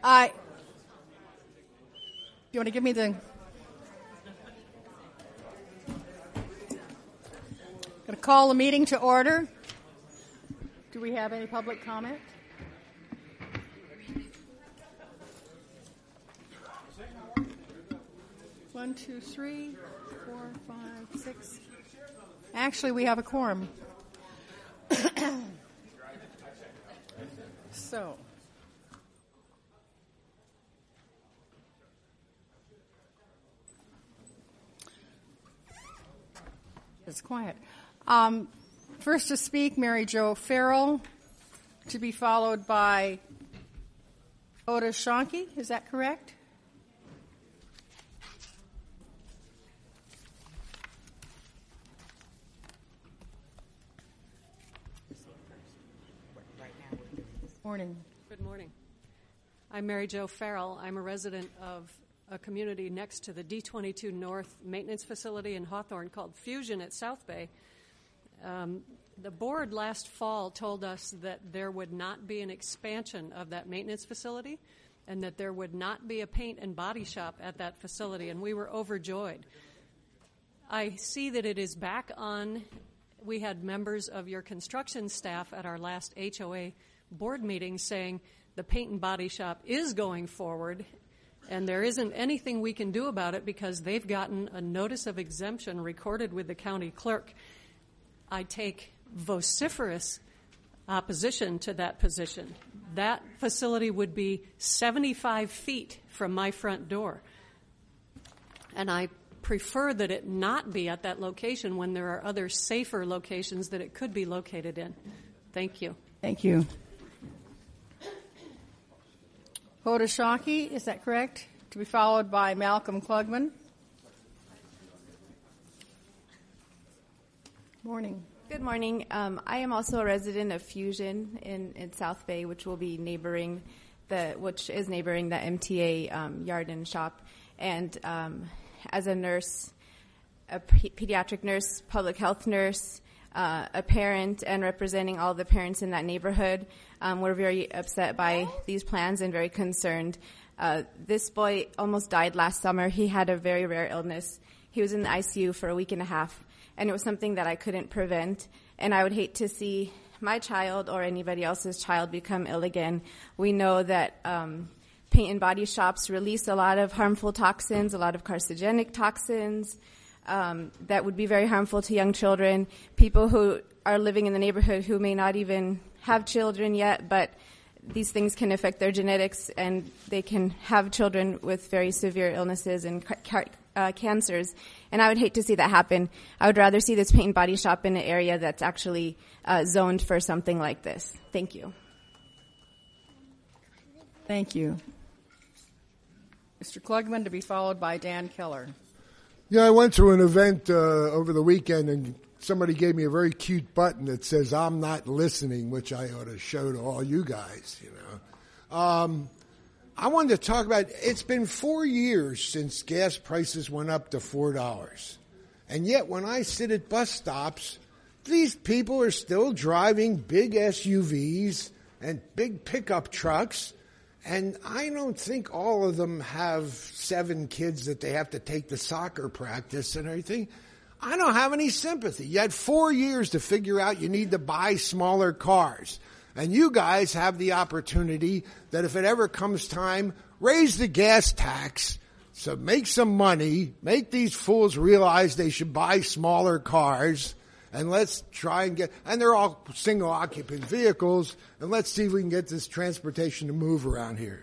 You want to give me the... Going to call the meeting to order. Do we have any public comment? One, two, three, 4, 5, 6. Actually, we have a quorum. So, it's quiet. First to speak, Mary Jo Farrell, to be followed by Oda Shonky. Is that correct? Morning. Good morning. I'm Mary Jo Farrell. I'm a resident of a community next to the D22 North maintenance facility in Hawthorne called Fusion at South Bay. The board last fall told us that there would not be an expansion of that maintenance facility and that there would not be a paint and body shop at that facility, and we were overjoyed. I see that it is back on. We had members of your construction staff at our last HOA board meeting saying the paint and body shop is going forward and there isn't anything we can do about it because they've gotten a notice of exemption recorded with the county clerk. I take vociferous opposition to that position. That facility would be 75 feet from my front door. And I prefer that it not be at that location when there are other safer locations that it could be located in. Thank you. Thank you. Hoda Shonky, is that correct? To be followed by Malcolm Klugman. Morning. Good morning. I am also a resident of Fusion in South Bay, which will be neighboring the MTA yard and shop. And as a nurse, a pediatric nurse, public health nurse, a parent, and representing all the parents in that neighborhood, we're very upset by these plans and very concerned. This boy almost died last summer. He had a very rare illness. He was in the ICU for a week and a half, and it was something that I couldn't prevent. And I would hate to see my child or anybody else's child become ill again. We know that paint and body shops release a lot of harmful toxins, a lot of carcinogenic toxins, that would be very harmful to young children, people who are living in the neighborhood who may not even have children yet, but these things can affect their genetics and they can have children with very severe illnesses and cancers. And I would hate to see that happen. I would rather see this paint and body shop in an area that's actually zoned for something like this. Thank you. Thank you. Mr. Klugman, to be followed by Dan Keller. Yeah, I went to an event over the weekend, and somebody gave me a very cute button that says, "I'm not listening," which I ought to show to all you guys, you know. I wanted to talk about, it's been 4 years since gas prices went up to $4. And yet when I sit at bus stops, these people are still driving big SUVs and big pickup trucks. And I don't think all of them have 7 kids that they have to take to soccer practice and everything. I don't have any sympathy. You had 4 years to figure out you need to buy smaller cars. And you guys have the opportunity that if it ever comes time, raise the gas tax, so make some money, make these fools realize they should buy smaller cars, and let's try and and they're all single occupant vehicles, and let's see if we can get this transportation to move around here.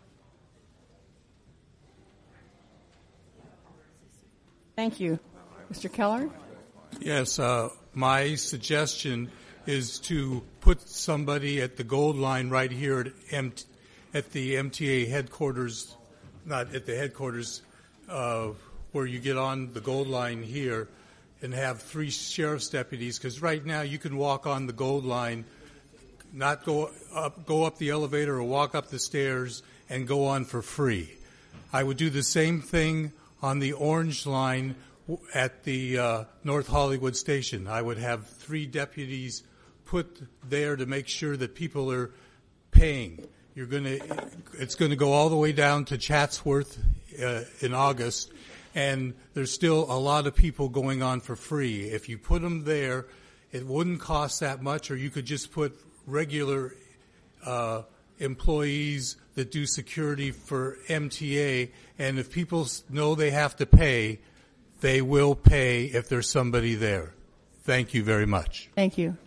Thank you. Mr. Keller? Yes, my suggestion is to put somebody at the gold line right here at the MTA headquarters, not at the headquarters, where you get on the gold line here, and have 3 sheriff's deputies, because right now you can walk on the gold line, not go up the elevator or walk up the stairs and go on for free. I would do the same thing on the orange line at the North Hollywood station. I would have 3 deputies put there to make sure that people are paying. It's going to go all the way down to Chatsworth in August, and there's still a lot of people going on for free. If you put them there, it wouldn't cost that much, or you could just put regular employees that do security for MTA, and if people know they have to pay, they will pay if there's somebody there. Thank you very much. Thank you.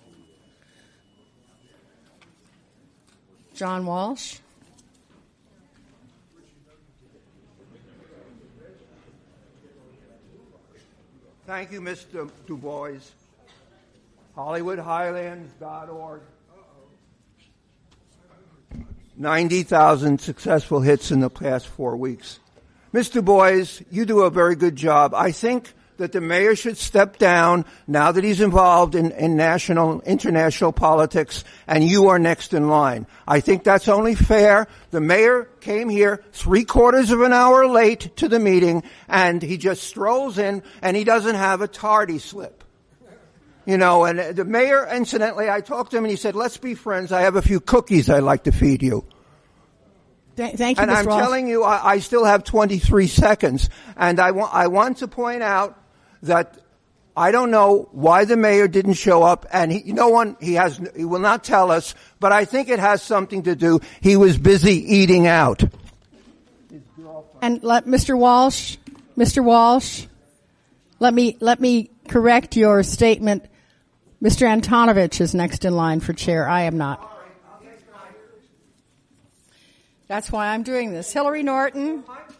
John Walsh. Thank you, Mr. Du Bois. HollywoodHighlands.org. 90,000 successful hits in the past 4 weeks. Mr. Du Bois, you do a very good job. I think that the mayor should step down now that he's involved in national, international politics, and you are next in line. I think that's only fair. The mayor came here 3/4 of an hour late to the meeting, and he just strolls in, and he doesn't have a tardy slip. You know, and the mayor, incidentally, I talked to him, and he said, let's be friends. I have a few cookies I'd like to feed you. Thank you, and Mr. I'm Walsh. telling you, I still have 23 seconds. And I want to point out that I don't know why the mayor didn't show up, and he will not tell us, but I think it has something to do. He was busy eating out. And Mr. Walsh, let me correct your statement. Mr. Antonovich is next in line for chair. I am not. That's why I'm doing this. Hillary Norton.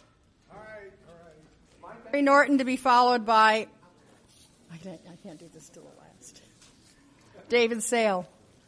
Hillary Norton to be followed by, I can't do this till the last. David Sale.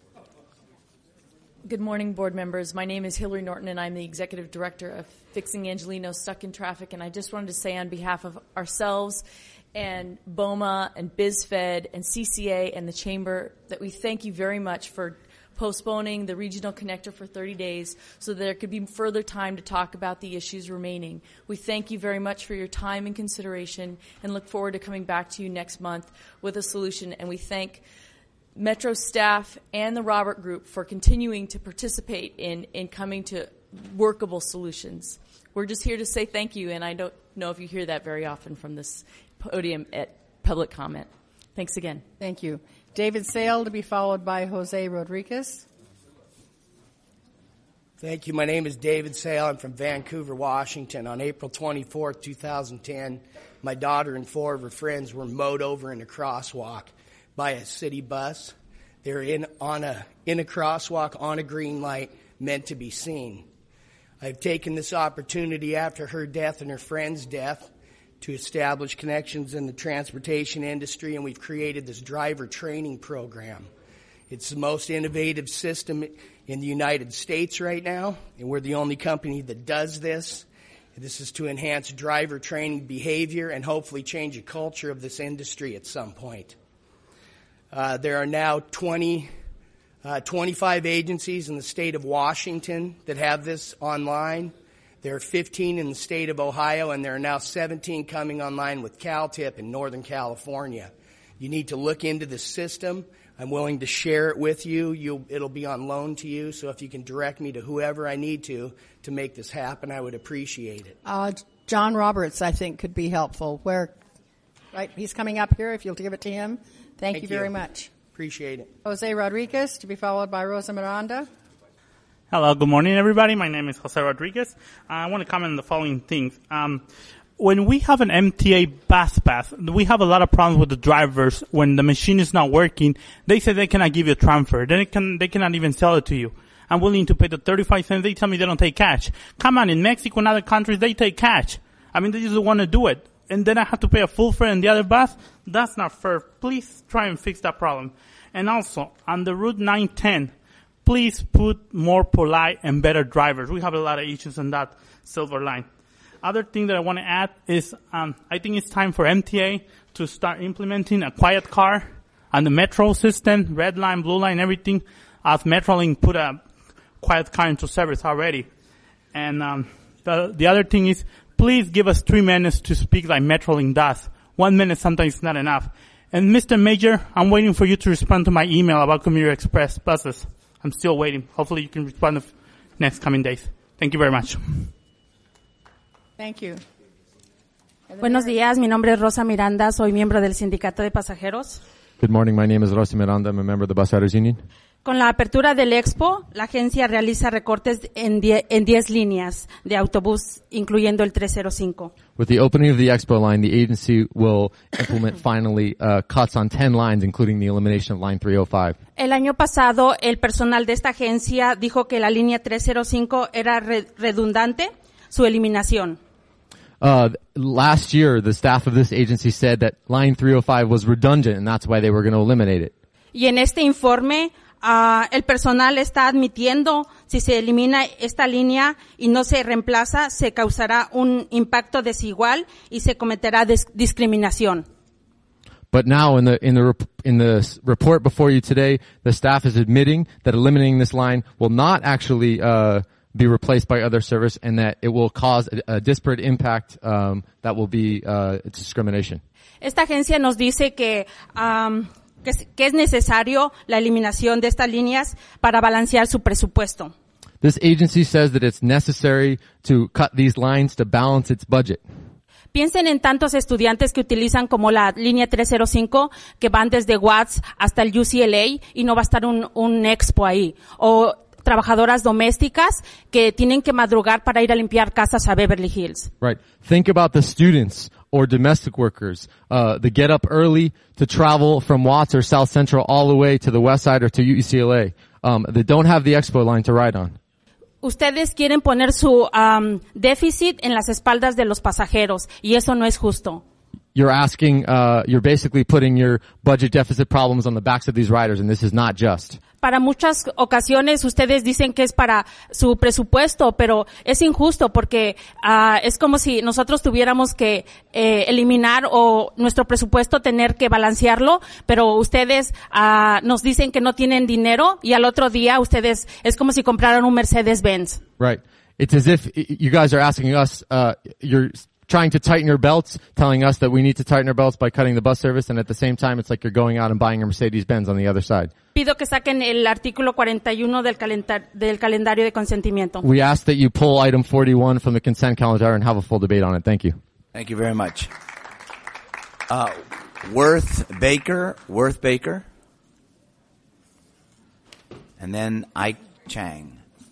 Good morning, board members. My name is Hillary Norton, and I'm the executive director of Fixing Angelino Stuck in Traffic. And I just wanted to say on behalf of ourselves and BOMA and BizFed and CCA and the Chamber that we thank you very much for postponing the regional connector for 30 days so that there could be further time to talk about the issues remaining. We thank you very much for your time and consideration and look forward to coming back to you next month with a solution. And we thank Metro staff and the Robert Group for continuing to participate in coming to workable solutions. We're just here to say thank you, and I don't know if you hear that very often from this podium at public comment. Thanks again. Thank you. David Sale to be followed by Jose Rodriguez. Thank you. My name is David Sale. I'm from Vancouver, Washington. On April 24th, 2010, my daughter and 4 of her friends were mowed over in a crosswalk by a city bus. They're in a crosswalk on a green light meant to be seen. I've taken this opportunity after her death and her friend's death to establish connections in the transportation industry, and we've created this driver training program. It's the most innovative system in the United States right now, and we're the only company that does this. This is to enhance driver training behavior and hopefully change a culture of this industry at some point. There are now 25 agencies in the state of Washington that have this online. There are 15 in the state of Ohio, and there are now 17 coming online with CalTIP in Northern California. You need to look into the system. I'm willing to share it with you. It'll be on loan to you, so if you can direct me to whoever I need to make this happen, I would appreciate it. John Roberts, I think, could be helpful. Right? He's coming up here, if you'll give it to him. Thank you very much. Appreciate it. Jose Rodriguez to be followed by Rosa Miranda. Hello, good morning, everybody. My name is Jose Rodriguez. I want to comment on the following things. When we have an MTA bus pass, we have a lot of problems with the drivers. When the machine is not working, they say they cannot give you a transfer. They cannot even sell it to you. I'm willing to pay the 35 cents. They tell me they don't take cash. Come on, in Mexico and other countries, they take cash. I mean, they just want to do it. And then I have to pay a full fare in the other bus? That's not fair. Please try and fix that problem. And also, on the Route 910, please put more polite and better drivers. We have a lot of issues on that silver line. Other thing that I want to add is I think it's time for MTA to start implementing a quiet car on the Metro system, red line, blue line, everything. As Metrolink put a quiet car into service already. And the other thing is, please give us 3 minutes to speak like Metrolink does. 1 minute sometimes is not enough. And Mr. Major, I'm waiting for you to respond to my email about Commuter Express buses. I'm still waiting. Hopefully you can respond next coming days. Thank you very much. Thank you. Buenos días, mi nombre es Rosa Miranda, soy miembro del Sindicato de Pasajeros. Good morning, my name is Rosy Miranda, I'm a member of the Bus Riders Union. Con la apertura del Expo, la agencia realiza recortes en 10 líneas de autobús, incluyendo el 305. With the opening of the Expo line, the agency will implement finally cuts on 10 lines, including the elimination of line 305. El año pasado, el personal de esta agencia dijo que la línea 305 era redundante, su eliminación. Last year, the staff of this agency said that line 305 was redundant, and that's why they were going to eliminate it. Y en este informe, el personal está admitiendo si se elimina esta línea y no se reemplaza, se causará un impacto desigual y se cometerá discriminación. But now, in the report before you today, the staff is admitting that eliminating this line will not actually be replaced by other service, and that it will cause a disparate impact that will be discrimination. Esta agencia nos dice que es necesario la eliminación de estas líneas para balancear su presupuesto. This agency says that it's necessary to cut these lines to balance its budget. Piensen en tantos estudiantes que utilizan como la línea 305 que van desde Watts hasta el UCLA y no va a estar un expo ahí. O trabajadoras domésticas que tienen que madrugar para ir a limpiar casas a Beverly Hills. Right. Think about the students or domestic workers that get up early to travel from Watts or South Central all the way to the West Side or to UCLA that don't have the expo line to ride on. Ustedes quieren poner su déficit en las espaldas de los pasajeros y eso no es justo. You're basically putting your budget deficit problems on the backs of these riders, and this is not just. Para muchas ocasiones ustedes dicen que es para su presupuesto, pero es injusto porque es como si nosotros tuviéramos que eliminar o nuestro presupuesto tener que balancearlo, pero ustedes nos dicen que no tienen dinero y al otro día ustedes es como si compraran un Mercedes-Benz. Right. It's as if you guys are asking us, you're trying to tighten your belts, telling us that we need to tighten our belts by cutting the bus service, and at the same time it's like you're going out and buying a Mercedes-Benz on the other side. Pido que saquen el artículo 41 del calendario de consentimiento. We ask that you pull item 41 from the consent calendar and have a full debate on it. Thank you. Thank you very much. Worth Baker. And then Ike Chang.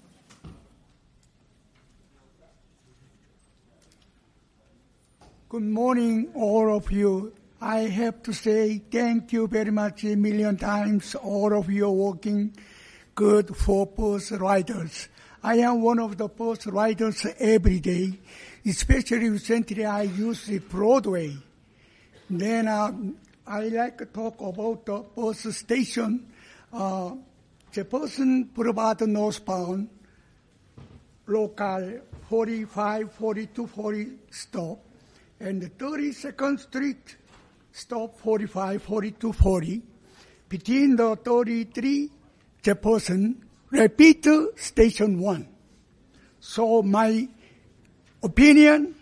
Good morning, all of you. I have to say thank you very much a million times. All of you are working good for bus riders. I am one of the bus riders every day, especially recently I use the Broadway. Then I like to talk about the bus station. Jefferson Boulevard northbound, local 45, 42, 40 stop. And the 32nd Street, stop 45, 42, 40. Between the 33 Jefferson, repeat station 1. So my opinion,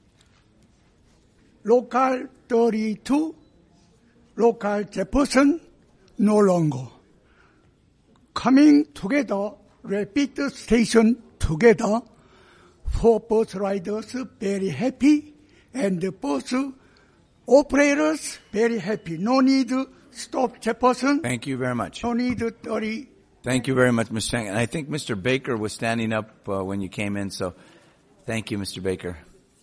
local 32, local Jefferson, no longer. Coming together, repeat station together, for bus riders very happy. And the bus operators very happy. No need to stop Jefferson. Thank you very much. No need to 30. Thank you very much, Mr. Chang. And I think Mr. Baker was standing up when you came in, so thank you, Mr. Baker.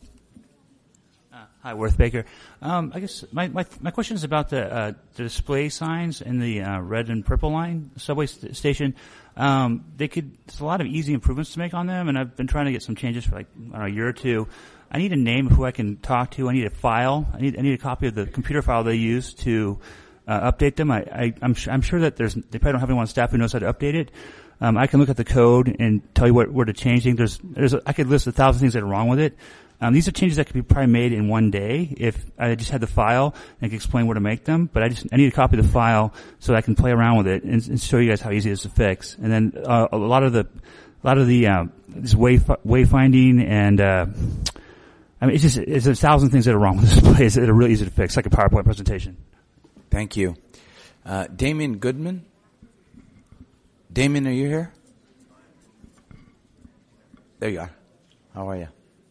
Hi, Worth Baker. I guess my question is about the display signs in the red and purple line subway station. There's a lot of easy improvements to make on them, and I've been trying to get some changes for a year or two. I need a name of who I can talk to. I need a file. I need a copy of the computer file they use to update them. I'm sure that they probably don't have anyone on staff who knows how to update it. I can look at the code and tell you where to change things. I could list 1,000 things that are wrong with it. These are changes that could be probably made in one day if I just had the file and I could explain where to make them. But I need a copy of the file so that I can play around with it and show you guys how easy it is to fix. And then a lot of the this wayfinding and it's 1,000 things that are wrong with this place that are really easy to fix, like a PowerPoint presentation. Thank you. Damien Goodman? Damien, are you here? There you are. How are you?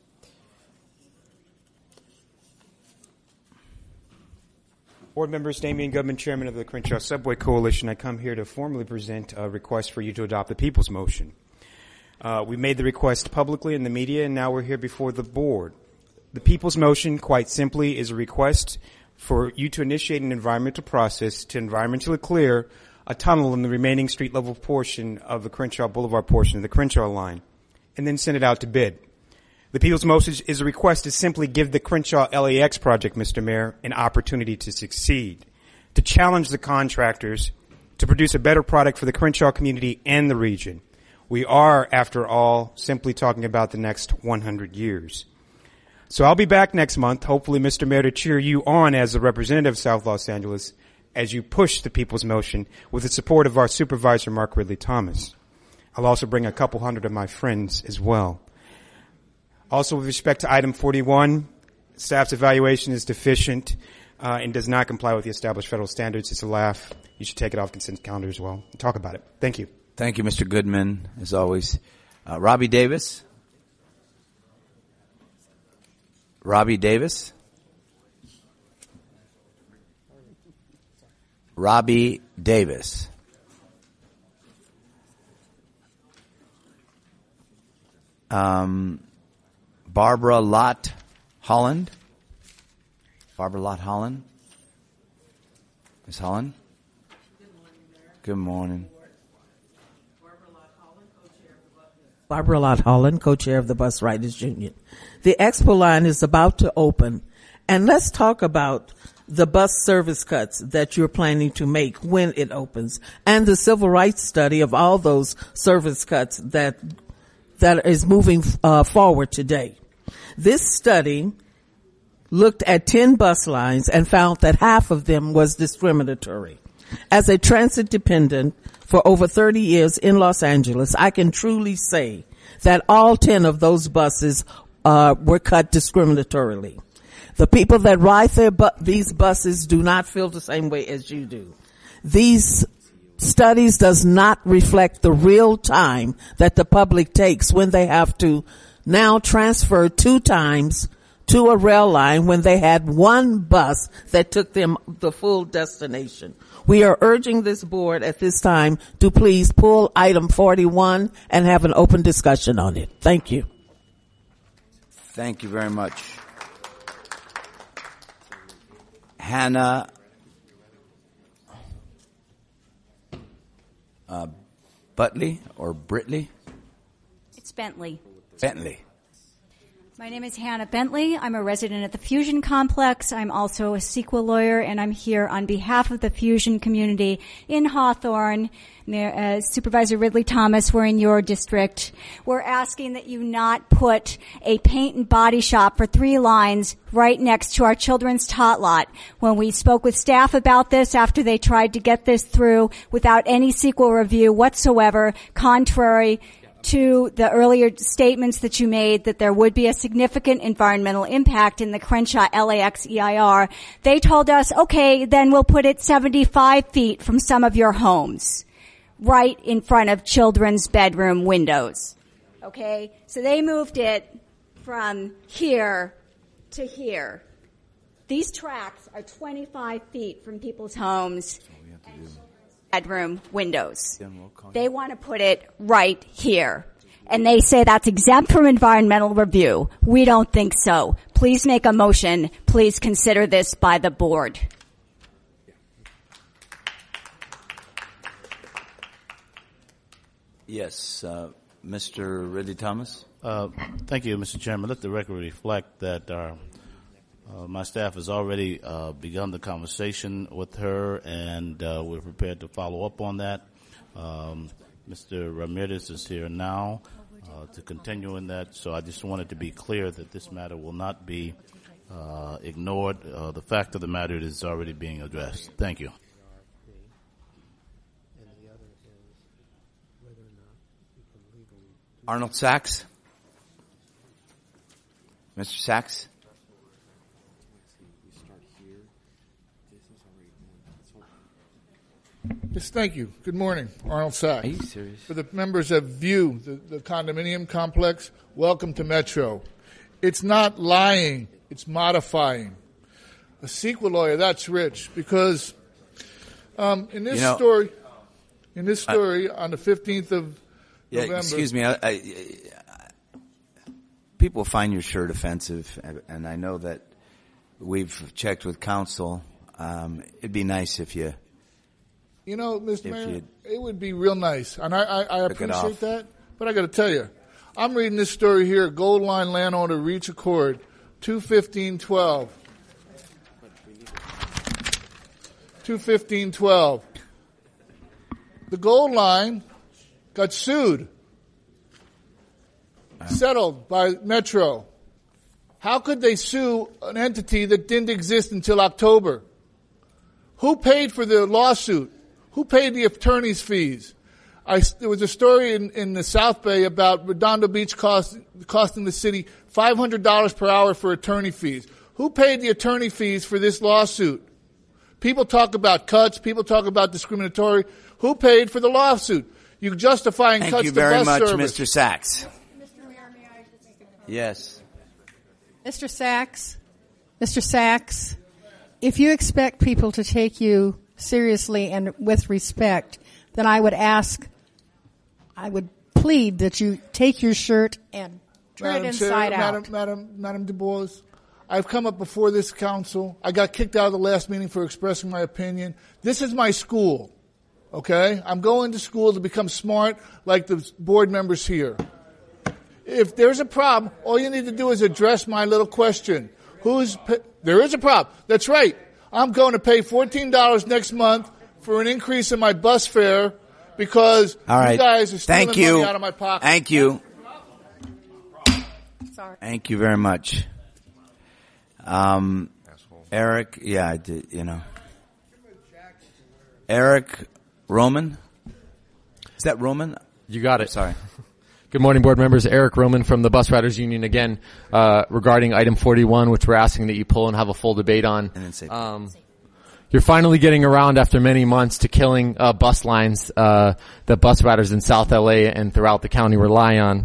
Board members, Damian Goodman, Chairman of the Crenshaw Subway Coalition. I come here to formally present a request for you to adopt the People's Motion. We made the request publicly in the media, and now we're here before the board. The People's Motion, quite simply, is a request for you to initiate an environmental process to environmentally clear a tunnel in the remaining street-level portion of the Crenshaw Boulevard portion of the Crenshaw line, and then send it out to bid. The People's Motion is a request to simply give the Crenshaw LAX project, Mr. Mayor, an opportunity to succeed, to challenge the contractors to produce a better product for the Crenshaw community and the region. We are, after all, simply talking about the next 100 years. So I'll be back next month, hopefully, Mr. Mayor, to cheer you on as a representative of South Los Angeles as you push the People's Motion with the support of our supervisor, Mark Ridley Thomas. I'll also bring a couple hundred of my friends as well. Also, with respect to item 41, staff's evaluation is deficient and does not comply with the established federal standards. It's a laugh. You should take it off consent calendar as well. Talk about it. Thank you. Thank you, Mr. Goodman, as always. Robbie Davis. Robbie Davis. Robbie Davis. Barbara Lott Holland. Barbara Lott Holland. Ms. Holland. Good morning. Barbara Lott Holland, co-chair of the Bus Riders Union. The Expo line is about to open, and let's talk about the bus service cuts that you're planning to make when it opens, and the civil rights study of all those service cuts that is moving forward today. This study looked at 10 bus lines and found that half of them was discriminatory. As a transit dependent for over 30 years in Los Angeles, I can truly say that all 10 of those buses were cut discriminatorily. The people that ride these buses do not feel the same way as you do. These studies does not reflect the real time that the public takes when they have to now transfer 2 times to a rail line when they had one bus that took them the full destination. We are urging this board at this time to please pull item 41 and have an open discussion on it. Thank you. Thank you very much. Hannah Butley or Britley? It's Bentley. Bentley. My name is Hannah Bentley. I'm a resident at the Fusion Complex. I'm also a CEQA lawyer, and I'm here on behalf of the Fusion community in Hawthorne. Supervisor Ridley Thomas, we're in your district. We're asking that you not put a paint and body shop for 3 lines right next to our children's tot lot. When we spoke with staff about this after they tried to get this through without any CEQA review whatsoever, contrary to the earlier statements that you made that there would be a significant environmental impact in the Crenshaw LAX EIR, they told us, okay, then we'll put it 75 feet from some of your homes, right in front of children's bedroom windows. Okay? So they moved it from here to here. These tracks are 25 feet from people's homes and bedroom windows. They want to put it right here. And they say that's exempt from environmental review. We don't think so. Please make a motion. Please consider this by the board. Yes, Mr. Ridley Thomas. Thank you, Mr. Chairman. Let the record reflect that my staff has already begun the conversation with her, and we're prepared to follow up on that. Mr. Ramirez is here now to continue in that, so I just wanted to be clear that this matter will not be ignored. The fact of the matter is already being addressed. Thank you. Arnold Sachs. Mr. Sachs. Yes, thank you. Good morning. Arnold Sachs. Are you serious? For the members of View, the condominium complex, welcome to Metro. It's not lying, it's modifying. A CEQA lawyer, that's rich, because in this story, on the 15th of November... Excuse me. People find your shirt offensive, and I know that we've checked with counsel. It'd be nice if you... You know, Mr. Mayor, it would be real nice, and I appreciate that, but I got to tell you, I'm reading this story here, Gold Line landowner reach accord, 2/15/12. 2/15/12. The Gold Line got sued, settled by Metro. How could they sue an entity that didn't exist until October? Who paid for the lawsuit? Who paid the attorney's fees? There was a story in the South Bay about Redondo Beach costing the city $500 per hour for attorney fees. Who paid the attorney fees for this lawsuit? People talk about cuts. People talk about discriminatory. Who paid for the lawsuit? You justifying cuts to bus service. Thank you very much, Mr. Sachs. Mr. Mayor, may I just make a comment? Yes. Mr. Sachs, if you expect people to take you seriously and with respect, then I would plead that you take your shirt and turn it inside out. Madam Du Bois, I've come up before this council. I got kicked out of the last meeting for expressing my opinion. This is my school, okay? I'm going to school to become smart like the board members here. If there's a problem, all you need to do is address my little question. There is a problem. That's right. I'm going to pay $14 next month for an increase in my bus fare because you guys are stealing money out of my pocket. Thank you. Sorry. Thank you very much. Eric, Eric Roman? Is that Roman? You got it. Sorry. Good morning, board members. Eric Roman from the Bus Riders Union again, regarding item 41, which we're asking that you pull and have a full debate on. And then you're finally getting around after many months to killing bus lines that bus riders in South LA and throughout the county rely on.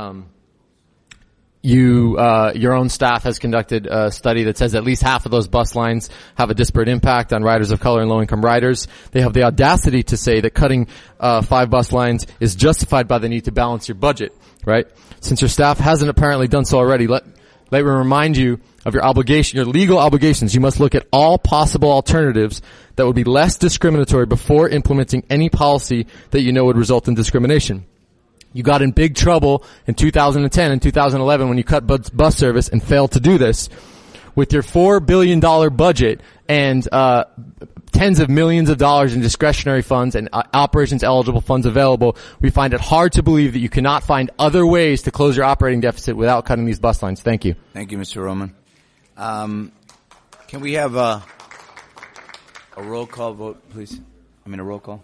Your own staff has conducted a study that says at least half of those bus lines have a disparate impact on riders of color and low-income riders. They have the audacity to say that cutting 5 bus lines is justified by the need to balance your budget, right? Since your staff hasn't apparently done so already, let me remind you of your obligation, your legal obligations. You must look at all possible alternatives that would be less discriminatory before implementing any policy that you know would result in discrimination. You got in big trouble in 2010 and 2011 when you cut bus service and failed to do this. With your $4 billion budget and tens of millions of dollars in discretionary funds and operations eligible funds available, we find it hard to believe that you cannot find other ways to close your operating deficit without cutting these bus lines. Thank you. Thank you, Mr. Roman. Can we have a roll call vote, please? A roll call.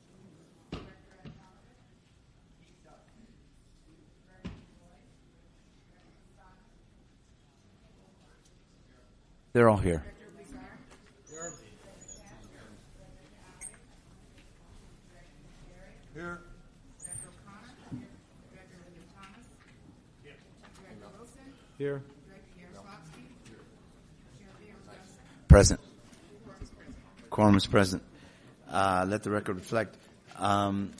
They're all here. Here. Here. Present. Quorum is present. Let the record reflect. Mr.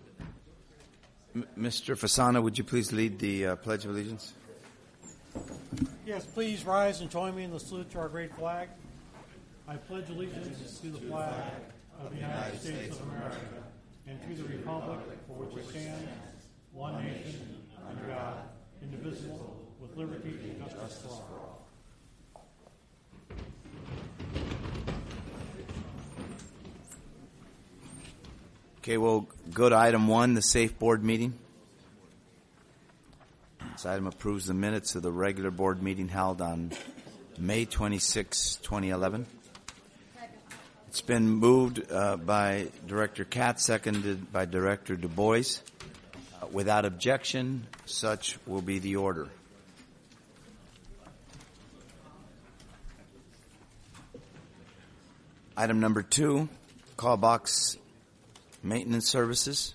Fasana, would you please lead the Pledge of Allegiance? Yes, please rise and join me in the salute to our great flag. I pledge allegiance to the flag of the United States of America and to the republic for which it stands, one nation, under God, indivisible, with liberty and justice for all. Okay, we'll go to item 1, the Safe Board meeting. This item approves the minutes of the regular board meeting held on May 26, 2011. It's been moved by Director Katz, seconded by Director Du Bois. Without objection, such will be the order. Item number 2, call box Maintenance Services.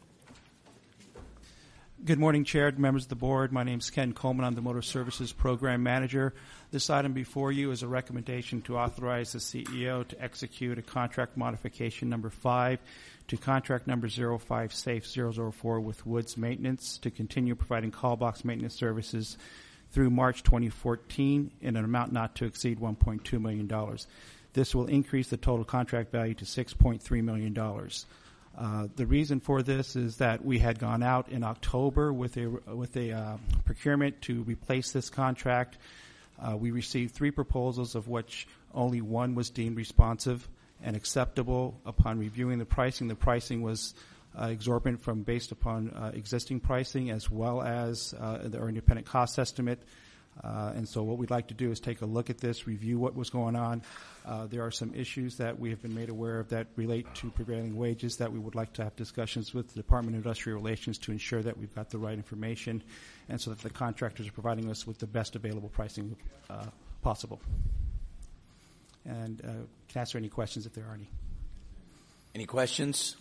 Good morning, Chair, members of the board. My name is Ken Coleman. I'm the Motor Services Program Manager. This item before you is a recommendation to authorize the CEO to execute a contract modification number 5 to contract number 05 Safe 004 with Woods Maintenance to continue providing call box maintenance services through March 2014 in an amount not to exceed $1.2 million. This will increase the total contract value to $6.3 million. The reason for this is that we had gone out in October with a procurement to replace this contract. We received 3 proposals, of which only 1 was deemed responsive and acceptable. Upon reviewing the pricing was exorbitant based upon existing pricing as well as our independent cost estimate. And so what we'd like to do is take a look at this, review what was going on. There are some issues that we have been made aware of that relate to prevailing wages that we would like to have discussions with the Department of Industrial Relations to ensure that we've got the right information and so that the contractors are providing us with the best available pricing possible. And can answer any questions if there are any. Any questions?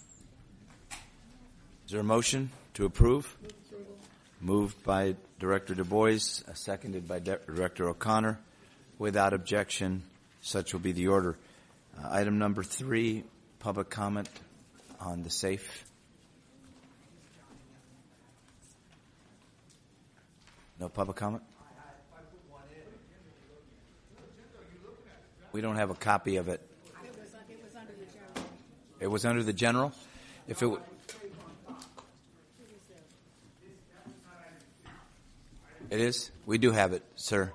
Is there a motion to approve? Moved by Director Du Bois, seconded by Director O'Connor. Without objection, such will be the order. Item number 3, public comment on the SAFE. No public comment? We don't have a copy of it. It was under the general? If it It is? We do have it, sir.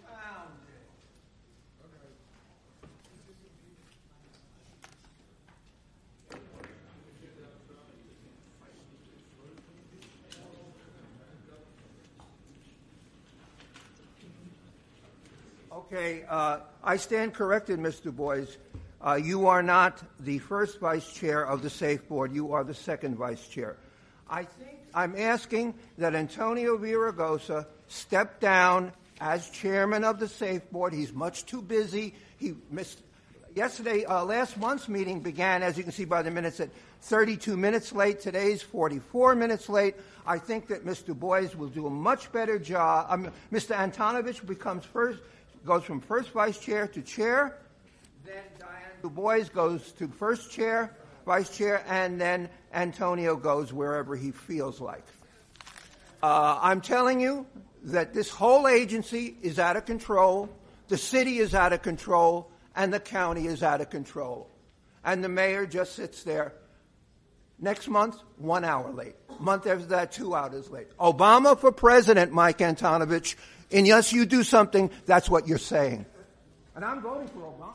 Okay, I stand corrected, Mr. Du Bois. You are not the first vice chair of the SAFE board. You are the second vice chair. I think I'm asking that Antonio Villaraigosa step down as chairman of the SAFE board. He's much too busy. He missed yesterday. Last month's meeting began, as you can see by the minutes, at 32 minutes late. Today's 44 minutes late. I think that Mr. Du Bois will do a much better job. Mr. Antonovich goes from first vice chair to chair. Then Diane Du Bois goes to first chair, vice chair, and then Antonio goes wherever he feels like. I'm telling you that this whole agency is out of control, the city is out of control, and the county is out of control. And the mayor just sits there. Next month, 1 hour late. Month after that, 2 hours late. Obama for president, Mike Antonovich. Unless you do something, that's what you're saying. And I'm voting for Obama.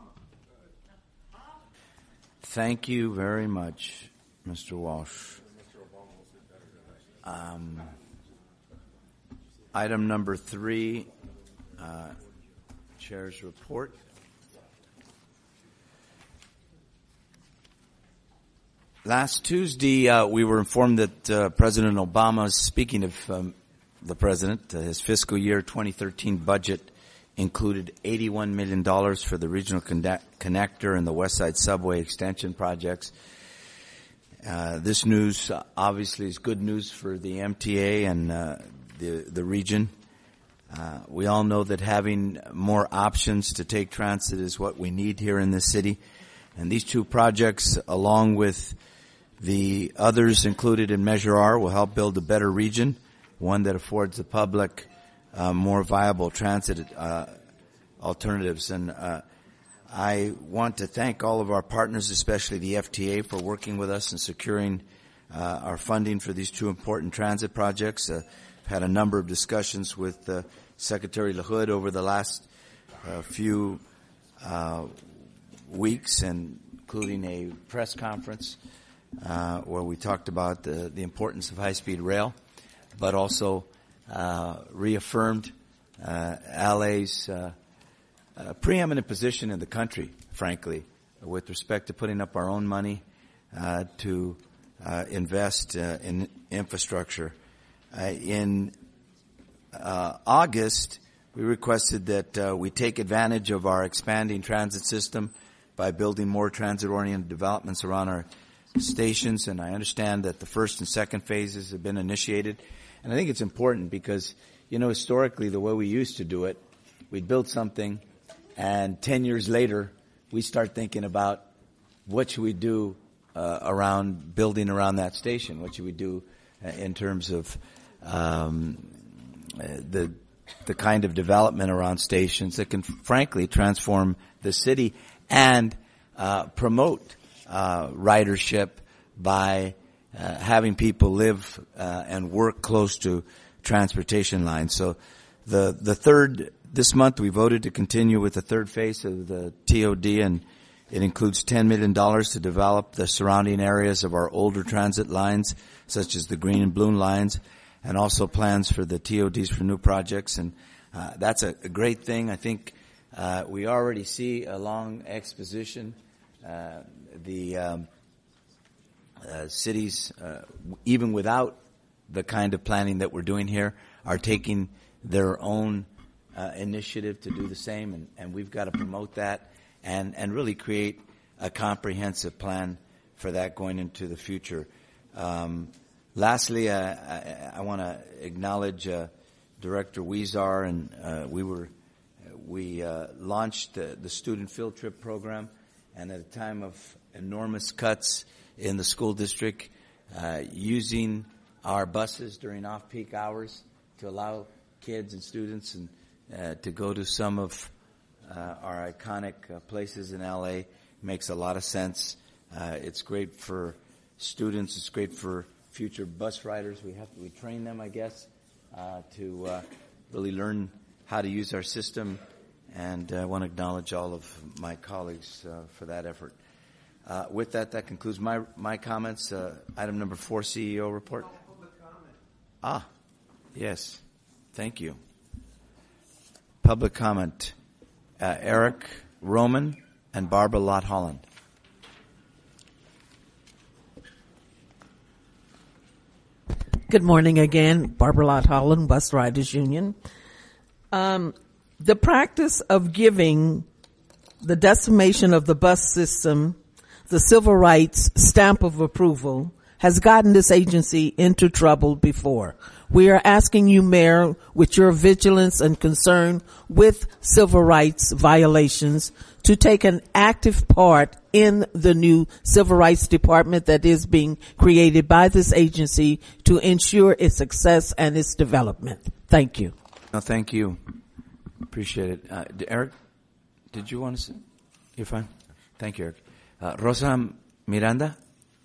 Thank you very much, Mr. Walsh. Item number 3, Chair's report. Last Tuesday, we were informed that President Obama, speaking of the President, his fiscal year 2013 budget included $81 million for the regional connector and the West Side Subway extension projects. This news obviously is good news for the MTA and the region. We all know that having more options to take transit is what we need here in this city. And these 2 projects, along with the others included in Measure R, will help build a better region, one that affords the public more viable transit alternatives. And I want to thank all of our partners, especially the FTA, for working with us and securing our funding for these 2 important transit projects. I've had a number of discussions with Secretary LaHood over the last few weeks, and including a press conference where we talked about the importance of high-speed rail, but also reaffirmed LA's preeminent position in the country, frankly, with respect to putting up our own money to invest in infrastructure. In August, we requested that we take advantage of our expanding transit system by building more transit-oriented developments around our stations, and I understand that the first and second phases have been initiated. And I think it's important because, historically, the way we used to do it, we'd build something, and 10 years later, we start thinking about what should we do around building around that station. What should we do in terms of the kind of development around stations that can, frankly, transform the city and promote ridership by having people live and work close to transportation lines. So this month we voted to continue with the third phase of the TOD, and it includes $10 million to develop the surrounding areas of our older transit lines, such as the green and blue lines, and also plans for the TODs for new projects. And that's a great thing. I think we already see along Exposition the cities, even without the kind of planning that we're doing here, are taking their own initiative to do the same, and we've got to promote that and really create a comprehensive plan for that going into the future. Lastly, I want to acknowledge Director Huizar, and we launched the student field trip program, and at a time of enormous cuts in the school district, using our buses during off-peak hours to allow kids and students and to go to some of our iconic places in LA makes a lot of sense. It's great for students. It's great for future bus riders. We train them, I guess, to really learn how to use our system. And I want to acknowledge all of my colleagues for that effort. With that concludes my comments. Item number 4, CEO report. Yes. Thank you. Public comment. Eric Roman and Barbara Lott Holland. Good morning again. Barbara Lott Holland, Bus Riders Union. The practice of giving the decimation of the bus system the civil rights stamp of approval has gotten this agency into trouble before. We are asking you, Mayor, with your vigilance and concern with civil rights violations, to take an active part in the new civil rights department that is being created by this agency to ensure its success and its development. Thank you. No, thank you. Appreciate it. Eric, did you want to say? You're fine. Thank you, Eric. Rosa Miranda?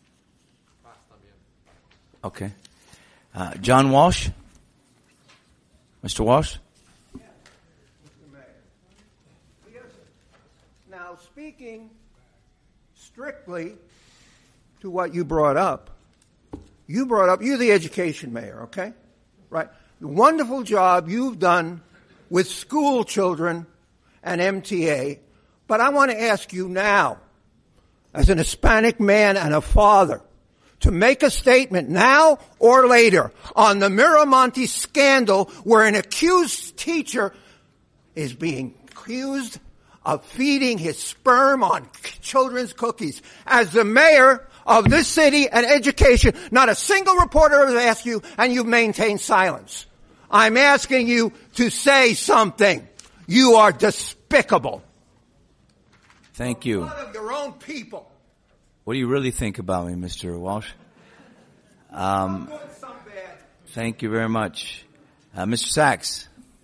Okay. John Walsh? Mr. Walsh? Yes, Mr. Mayor. Yes. Now, speaking strictly to what you brought up, you're the education mayor, okay? Right. The wonderful job you've done with school children and MTA, but I want to ask you now, as an Hispanic man and a father, to make a statement now or later on the Miramonte scandal where an accused teacher is being accused of feeding his sperm on children's cookies. As the mayor of this city and education, not a single reporter has asked you, and you've maintained silence. I'm asking you to say something. You are despicable. Thank you. One of your own people. What do you really think about me, Mr. Walsh? Some good, some bad. Thank you very much. Mr. Sachs.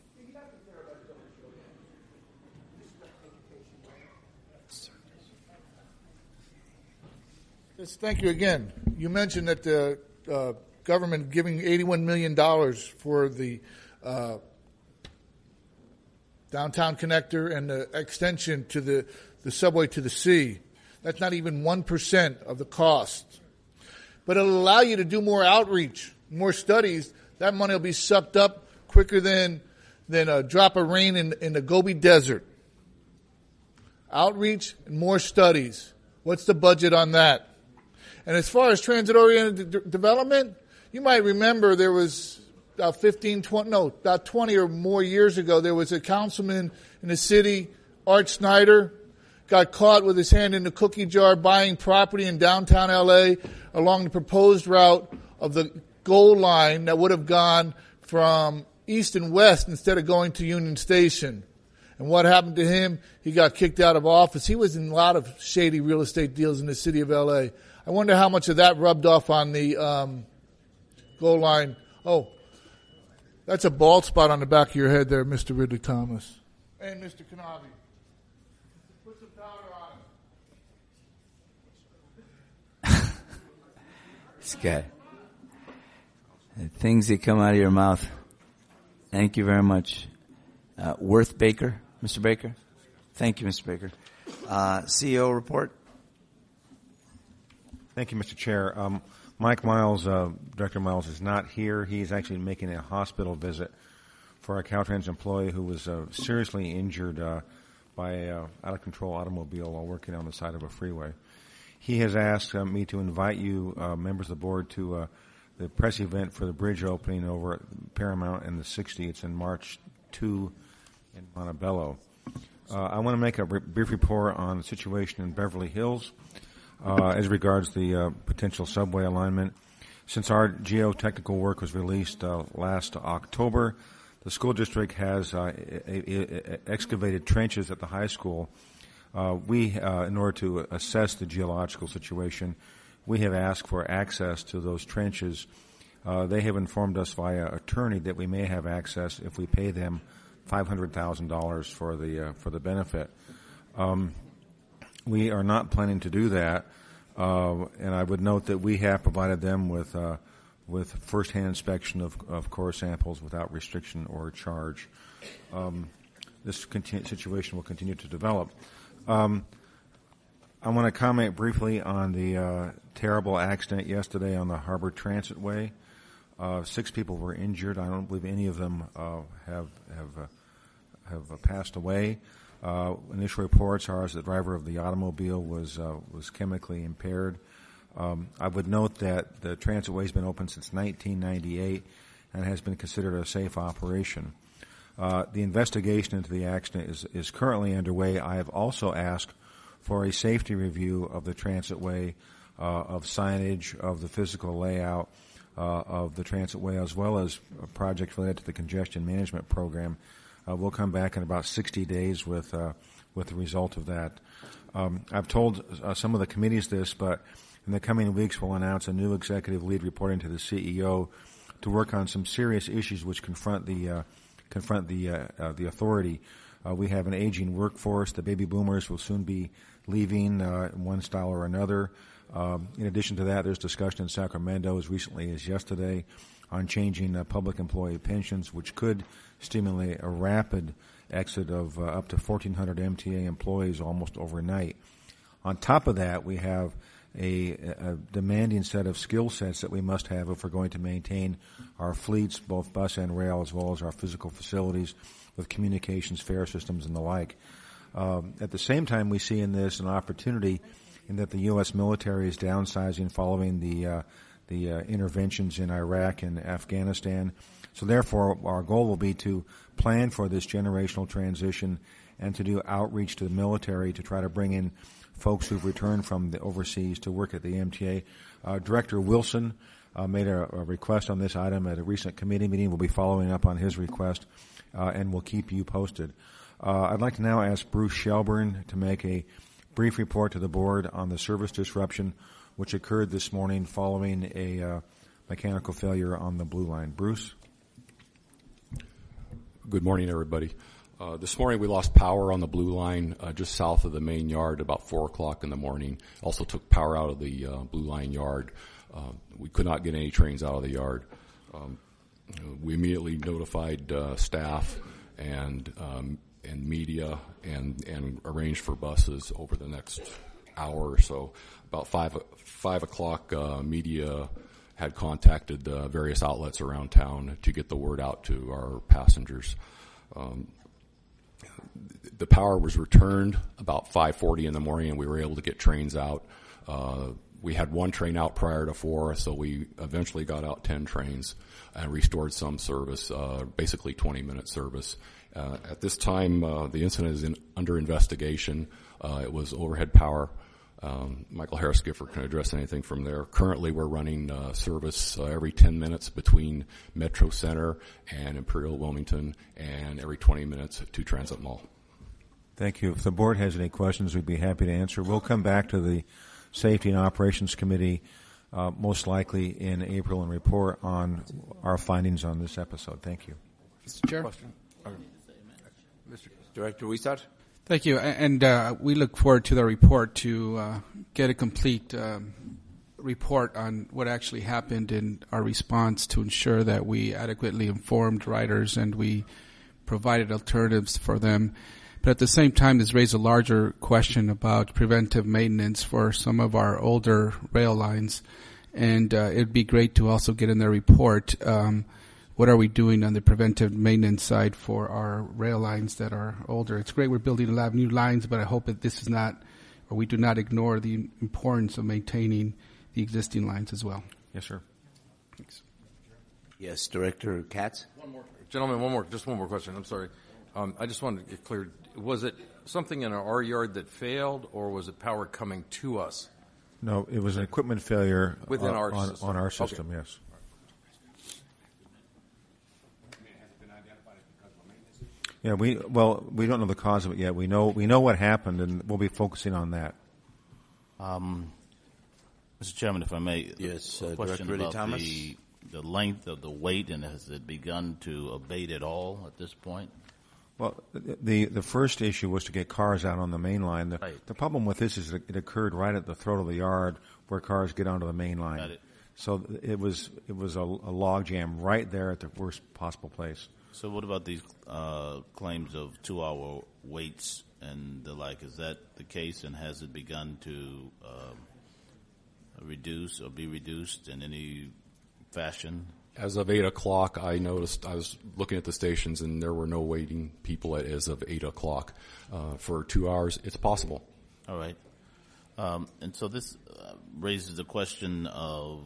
Yes, thank you again. You mentioned that the government giving $81 million for the downtown connector and the extension to the subway to the sea. That's not even 1% of the cost. But it'll allow you to do more outreach, more studies. That money will be sucked up quicker than a drop of rain in the Gobi Desert. Outreach and more studies. What's the budget on that? And as far as transit-oriented development, you might remember there was about 20 or more years ago, there was a councilman in the city, Art Snyder. got caught with his hand in the cookie jar buying property in downtown L.A. along the proposed route of the Gold Line that would have gone from east and west instead of going to Union Station. And what happened to him? He got kicked out of office. He was in a lot of shady real estate deals in the city of L.A. I wonder how much of that rubbed off on the Gold Line. Oh, that's a bald spot on the back of your head there, Mr. Ridley Thomas. And Mr. Kanavi. Put some powder on him. This guy. The things that come out of your mouth. Thank you very much. Worth Baker. Mr. Baker. Thank you, Mr. Baker. CEO report. Thank you, Mr. Chair. Mike Miles, Director Miles, is not here. He's actually making a hospital visit for a Caltrans employee who was seriously injured by an out-of-control automobile while working on the side of a freeway. He has asked me to invite you, members of the board, to the press event for the bridge opening over at Paramount and the 60. It's in March 2 in Montebello. I want to make a brief report on the situation in Beverly Hills. As regards the potential subway alignment. Since our geotechnical work was released last October, the school district has excavated trenches at the high school. In order to assess the geological situation, we have asked for access to those trenches. They have informed us via attorney that we may have access if we pay them $500,000 for the benefit. We are not planning to do that, and I would note that we have provided them with first-hand inspection of core samples without restriction or charge. This situation will continue to develop. I want to comment briefly on the terrible accident yesterday on the Harbor Transit Way. 6 people were injured. I don't believe any of them have passed away. Initial reports are that the driver of the automobile was chemically impaired. I would note that the transitway has been open since 1998 and has been considered a safe operation. The investigation into the accident is currently underway. I have also asked for a safety review of the transitway, of signage, of the physical layout of the transitway, as well as a project related to the congestion management program. We'll come back in about 60 days with the result of that. I've told some of the committees this, but in the coming weeks we'll announce a new executive lead reporting to the CEO to work on some serious issues which confront the authority. We have an aging workforce. The baby boomers will soon be leaving in one style or another. In addition to that, there's discussion in Sacramento as recently as yesterday on changing public employee pensions, which could stimulate a rapid exit of up to 1,400 MTA employees almost overnight. On top of that, we have a demanding set of skill sets that we must have if we're going to maintain our fleets, both bus and rail, as well as our physical facilities with communications, fare systems, and the like. At the same time, we see in this an opportunity in that the U.S. military is downsizing following the interventions in Iraq and Afghanistan. So therefore, our goal will be to plan for this generational transition and to do outreach to the military to try to bring in folks who've returned from the overseas to work at the MTA. Director Wilson made a request on this item at a recent committee meeting. We'll be following up on his request, and we'll keep you posted. I'd like to now ask Bruce Shelburne to make a brief report to the board on the service disruption which occurred this morning following a mechanical failure on the Blue Line. Bruce? Good morning, everybody. This morning we lost power on the Blue Line just south of the main yard about 4 o'clock in the morning. Also took power out of the Blue Line yard. We could not get any trains out of the yard. We immediately notified staff and media and arranged for buses over the next hour or so. About 5 o'clock, media had contacted the various outlets around town to get the word out to our passengers. The power was returned about 5:40 in the morning, and we were able to get trains out. we had one train out prior to 4, so we eventually got out 10 trains and restored some service, basically 20-minute service. At this time, the incident is under investigation. It was overhead power. Michael Harris-Gifford can address anything from there. Currently, we're running service every 10 minutes between Metro Center and Imperial Wilmington, and every 20 minutes to Transit Mall. Thank you. If the board has any questions, we'd be happy to answer. We'll come back to the Safety and Operations Committee most likely in April and report on our findings on this episode. Thank you. Mr. Chair. Question? Mr. Director Wiesart? Thank you. And we look forward to the report to get a complete report on what actually happened in our response to ensure that we adequately informed riders and we provided alternatives for them. But at the same time, this raised a larger question about preventive maintenance for some of our older rail lines. And it'd be great to also get in their report what are we doing on the preventive maintenance side for our rail lines that are older. It's great we're building a lot of new lines, but I hope that this is not, or we do not ignore the importance of maintaining the existing lines as well. Yes, sir. Thanks. Yes, Director Katz? Gentlemen, just one more question. I'm sorry. I just wanted to get clear. Was it something in our yard that failed, or was it power coming to us? No, it was an equipment failure within our system. On our system, okay. Yes. Yeah, we don't know the cause of it yet. We know what happened, and we'll be focusing on that. Mr. Chairman, if I may, yes, a question Director about Thomas? the length of the wait, and has it begun to abate at all at this point? Well, the first issue was to get cars out on the main line. The problem with this is that it occurred right at the throat of the yard where cars get onto the main line. Got it. So it was a log jam right there at the worst possible place. So what about these claims of 2-hour waits and the like? Is that the case, and has it begun to reduce or be reduced in any fashion? As of 8 o'clock, I noticed, I was looking at the stations, and there were no waiting people as of 8 o'clock. For 2 hours, it's possible. All right. And so this raises the question of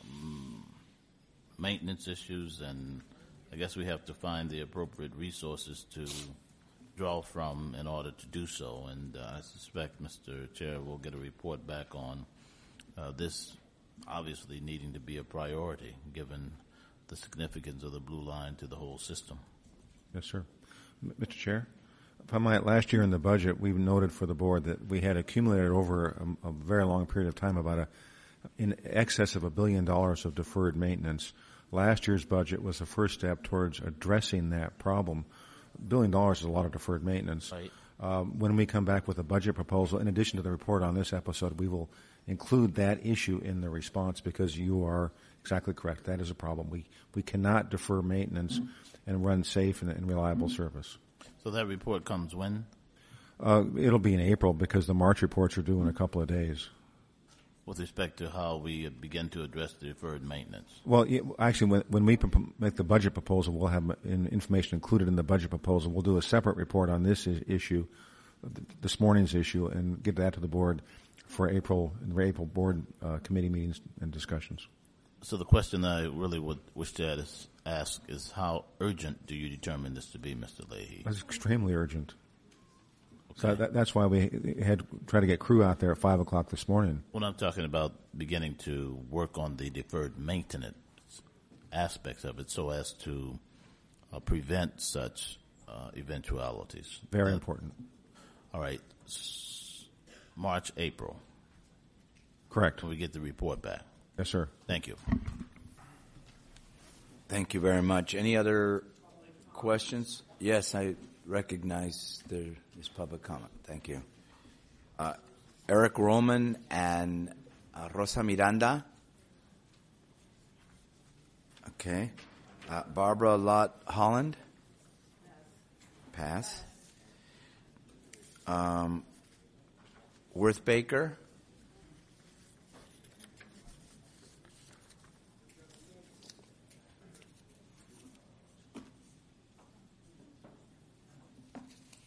maintenance issues, and I guess we have to find the appropriate resources to draw from in order to do so. And I suspect, Mr. Chair, we'll get a report back on this obviously needing to be a priority given the significance of the Blue Line to the whole system. Yes, sir. Mr. Chair, if I might, last year in the budget, we noted for the board that we had accumulated over a very long period of time about in excess of $1 billion of deferred maintenance. Last year's budget was the first step towards addressing that problem. $1 billion is a lot of deferred maintenance. Right. When we come back with a budget proposal, in addition to the report on this episode, we will include that issue in the response, because you are exactly correct. That is a problem. We cannot defer maintenance and run safe and reliable service. So that report comes when? It'll be in April, because the March reports are due in a couple of days. With respect to how we begin to address the deferred maintenance? Well, actually, when we make the budget proposal, we'll have information included in the budget proposal. We'll do a separate report on this issue, this morning's issue, and get that to the board for April board committee meetings and discussions. So the question I really would wish to ask is, how urgent do you determine this to be, Mr. Leahy? It's extremely urgent. So that's why we had tried to get crew out there at 5 o'clock this morning. Well, I'm talking about beginning to work on the deferred maintenance aspects of it so as to prevent such eventualities. Very important. All right. March, April. Correct. When we get the report back. Yes, sir. Thank you. Thank you very much. Any other questions? Yes, I recognize there is public comment. Thank you. Eric Roman and Rosa Miranda. Okay. Barbara Lott Holland. Pass. Worth Baker.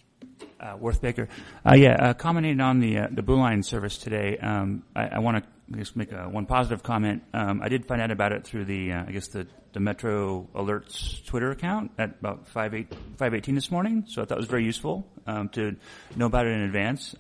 Worth Baker. Commenting on the Blue Line service today, I want to just make one positive comment. I did find out about it through the Metro Alerts Twitter account at about 5:18 this morning. So I thought it was very useful to know about it in advance.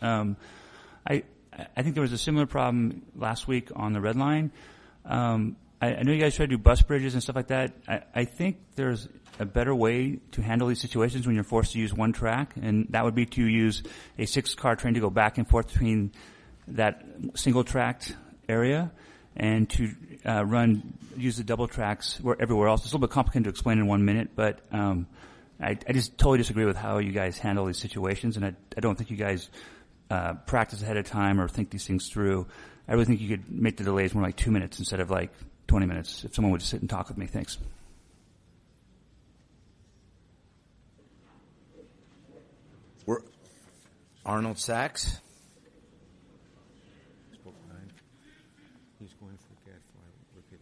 I think there was a similar problem last week on the Red Line. I know you guys try to do bus bridges and stuff like that. I think there's a better way to handle these situations when you're forced to use one track, and that would be to use a 6-car train to go back and forth between that single-tracked area and to use the double tracks everywhere else. It's a little bit complicated to explain in 1 minute, but I just totally disagree with how you guys handle these situations, and I don't think you guys practice ahead of time or think these things through. I really think you could make the delays more like 2 minutes instead of like 20 minutes if someone would just sit and talk with me. Thanks. Arnold Sachs. He's going for Gadfly. Repeat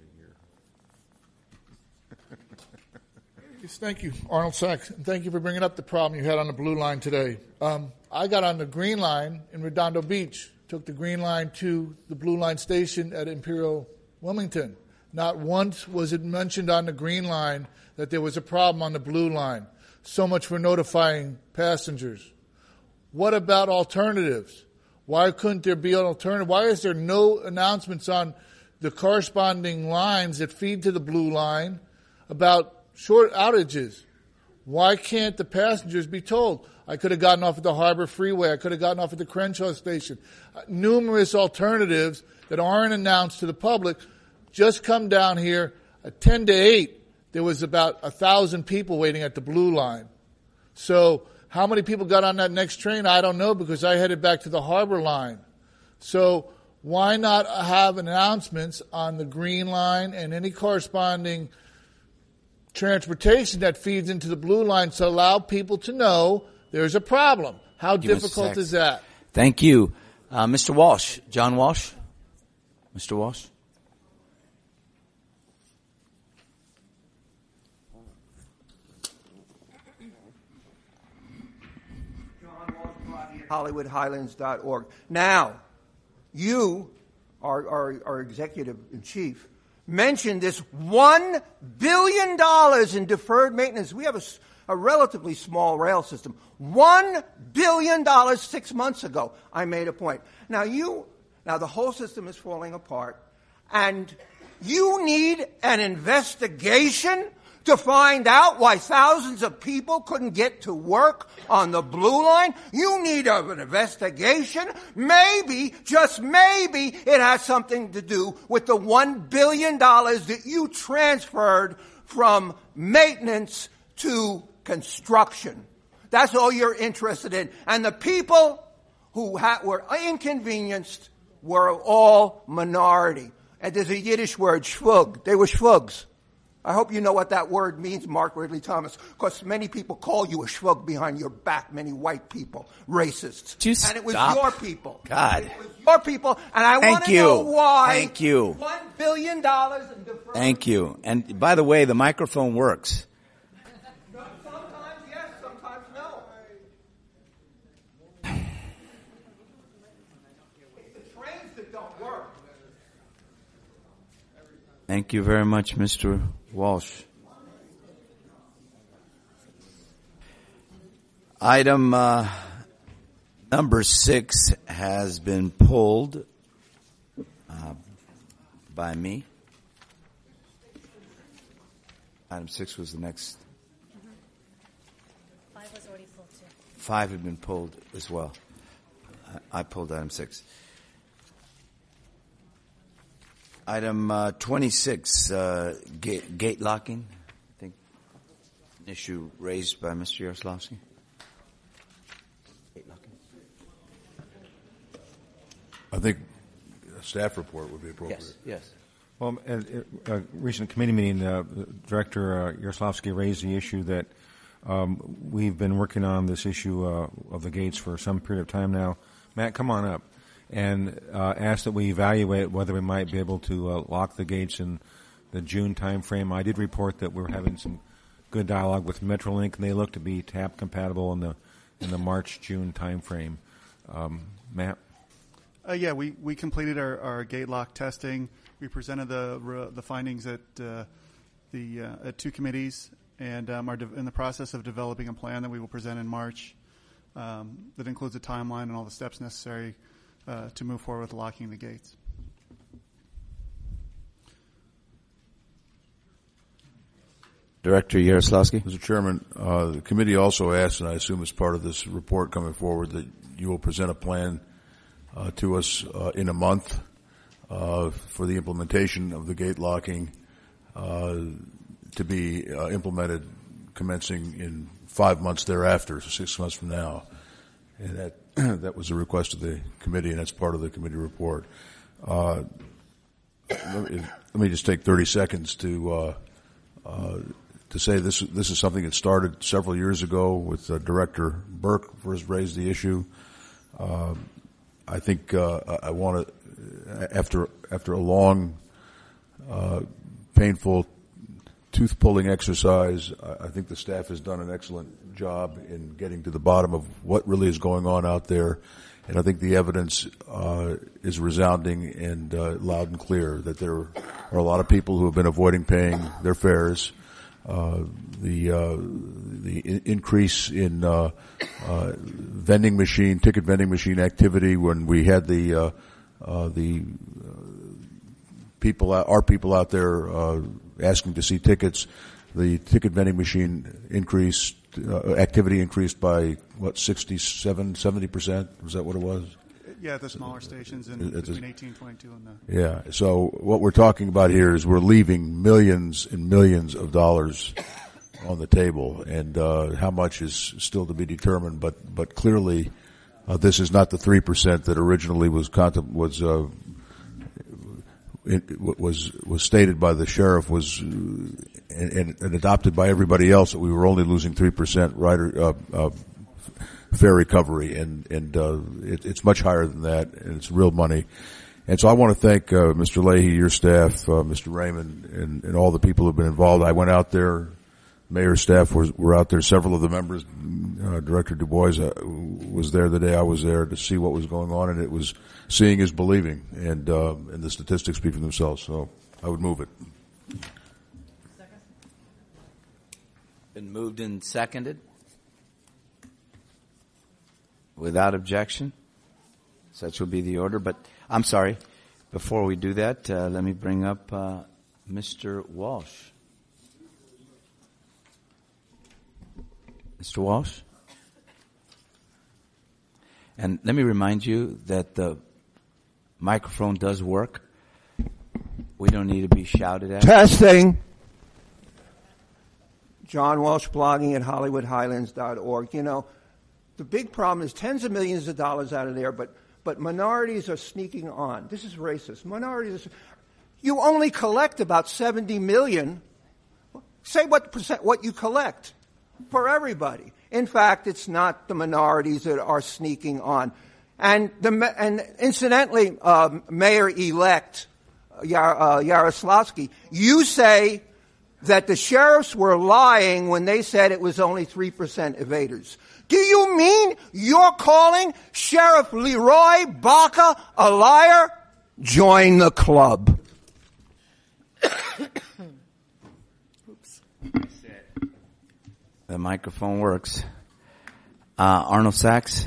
a year. Yes, thank you, Arnold Sachs. And thank you for bringing up the problem you had on the Blue Line today. I got on the Green Line in Redondo Beach, took the Green Line to the Blue Line station at Imperial Wilmington. Not once was it mentioned on the Green Line that there was a problem on the Blue Line. So much for notifying passengers. What about alternatives? Why couldn't there be an alternative? Why is there no announcements on the corresponding lines that feed to the Blue Line about short outages? Why can't the passengers be told? I could have gotten off at the Harbor Freeway. I could have gotten off at the Crenshaw Station. Numerous alternatives that aren't announced to the public. Just come down here at 10 to 8. There was about 1,000 people waiting at the Blue Line. So how many people got on that next train? I don't know, because I headed back to the Harbor Line. So why not have announcements on the Green Line and any corresponding transportation that feeds into the Blue Line to allow people to know there's a problem? How difficult is that? Thank you. Mr. Walsh, John Walsh. Mr. Walsh. HollywoodHighlands.org. Now, you, our executive in chief, mentioned this $1 billion in deferred maintenance. We have a relatively small rail system. $1 billion 6 months ago. I made a point. Now the whole system is falling apart, and you need an investigation to find out why thousands of people couldn't get to work on the Blue Line? You need an investigation? Maybe, just maybe, it has something to do with the $1 billion that you transferred from maintenance to construction. That's all you're interested in. And the people who were inconvenienced were all minority. And there's a Yiddish word, shvug. They were shvugs. I hope you know what that word means, Mark Ridley Thomas, because many people call you a shvug behind your back, many white people, racists. Just and it was stop. your people. God. It was your people, and I want to know why. Thank you. $1 billion in deferred. Thank you. And by the way, the microphone works. Sometimes yes, sometimes no. It's the trains that don't work. Thank you very much, Mr. Walsh. Item number 6 has been pulled by me. Item 6 was the next. 5 was already pulled too. 5 had been pulled as well. I pulled item 6. Item 26, gate locking. I think an issue raised by Mr. Yaroslavsky. Gate locking. I think a staff report would be appropriate. Yes. Well, at a recent committee meeting, Director Yaroslavsky raised the issue that we've been working on this issue of the gates for some period of time now. Matt, come on up. And asked that we evaluate whether we might be able to lock the gates in the June time frame. I did report that we're having some good dialogue with Metrolink, and they look to be TAP compatible in the March-June time frame. Matt? Yeah, we completed our gate lock testing. We presented the findings at two committees, and are in the process of developing a plan that we will present in March that includes a timeline and all the steps necessary to move forward with locking the gates. Director Yaroslavsky. Mr. Chairman, the committee also asked, and I assume as part of this report coming forward, that you will present a plan to us in a month for the implementation of the gate locking to be implemented commencing in 5 months thereafter, so 6 months from now. And that was a request of the committee, and that's part of the committee report. Let me just take 30 seconds to say this is something that started several years ago with Director Burke first raised the issue. I think I want to, after a long, painful tooth-pulling exercise, I think the staff has done an excellent job in getting to the bottom of what really is going on out there. And I think the evidence is resounding and loud and clear that there are a lot of people who have been avoiding paying their fares. The increase in ticket vending machine activity when we had the our people out there asking to see tickets, the ticket vending machine activity increased by 67-70%? Was that what it was? Yeah, at the smaller stations between 1822 and the... Yeah, so what we're talking about here is we're leaving millions and millions of dollars on the table, and how much is still to be determined, but clearly this is not the 3% that originally was stated by the sheriff and adopted by everybody else, that we were only losing 3% fare recovery, and it's much higher than that, and it's real money. And so I want to thank Mr. Leahy, your staff, Mr. Raymond, and all the people who have been involved. I went out there. Mayor's staff were out there. Several of the members, Director Du Bois was there the day I was there to see what was going on, and it was seeing is believing, and the statistics speak for themselves. So I would move it. Been moved and seconded. Without objection. Such will be the order. But I'm sorry. Before we do that, let me bring up Mr. Walsh. Mr. Walsh? And let me remind you that the microphone does work. We don't need to be shouted at. Testing. John Walsh, blogging at HollywoodHighlands.org. You know, the big problem is tens of millions of dollars out of there, but minorities are sneaking on. This is racist. You only collect about 70 million. Say what you collect for everybody. In fact, it's not the minorities that are sneaking on. And incidentally, Mayor-elect Yaroslavsky, you say that the sheriffs were lying when they said it was only 3% evaders. Do you mean you're calling Sheriff Leroy Baca a liar? Join the club. Oops. The microphone works. Arnold Sachs.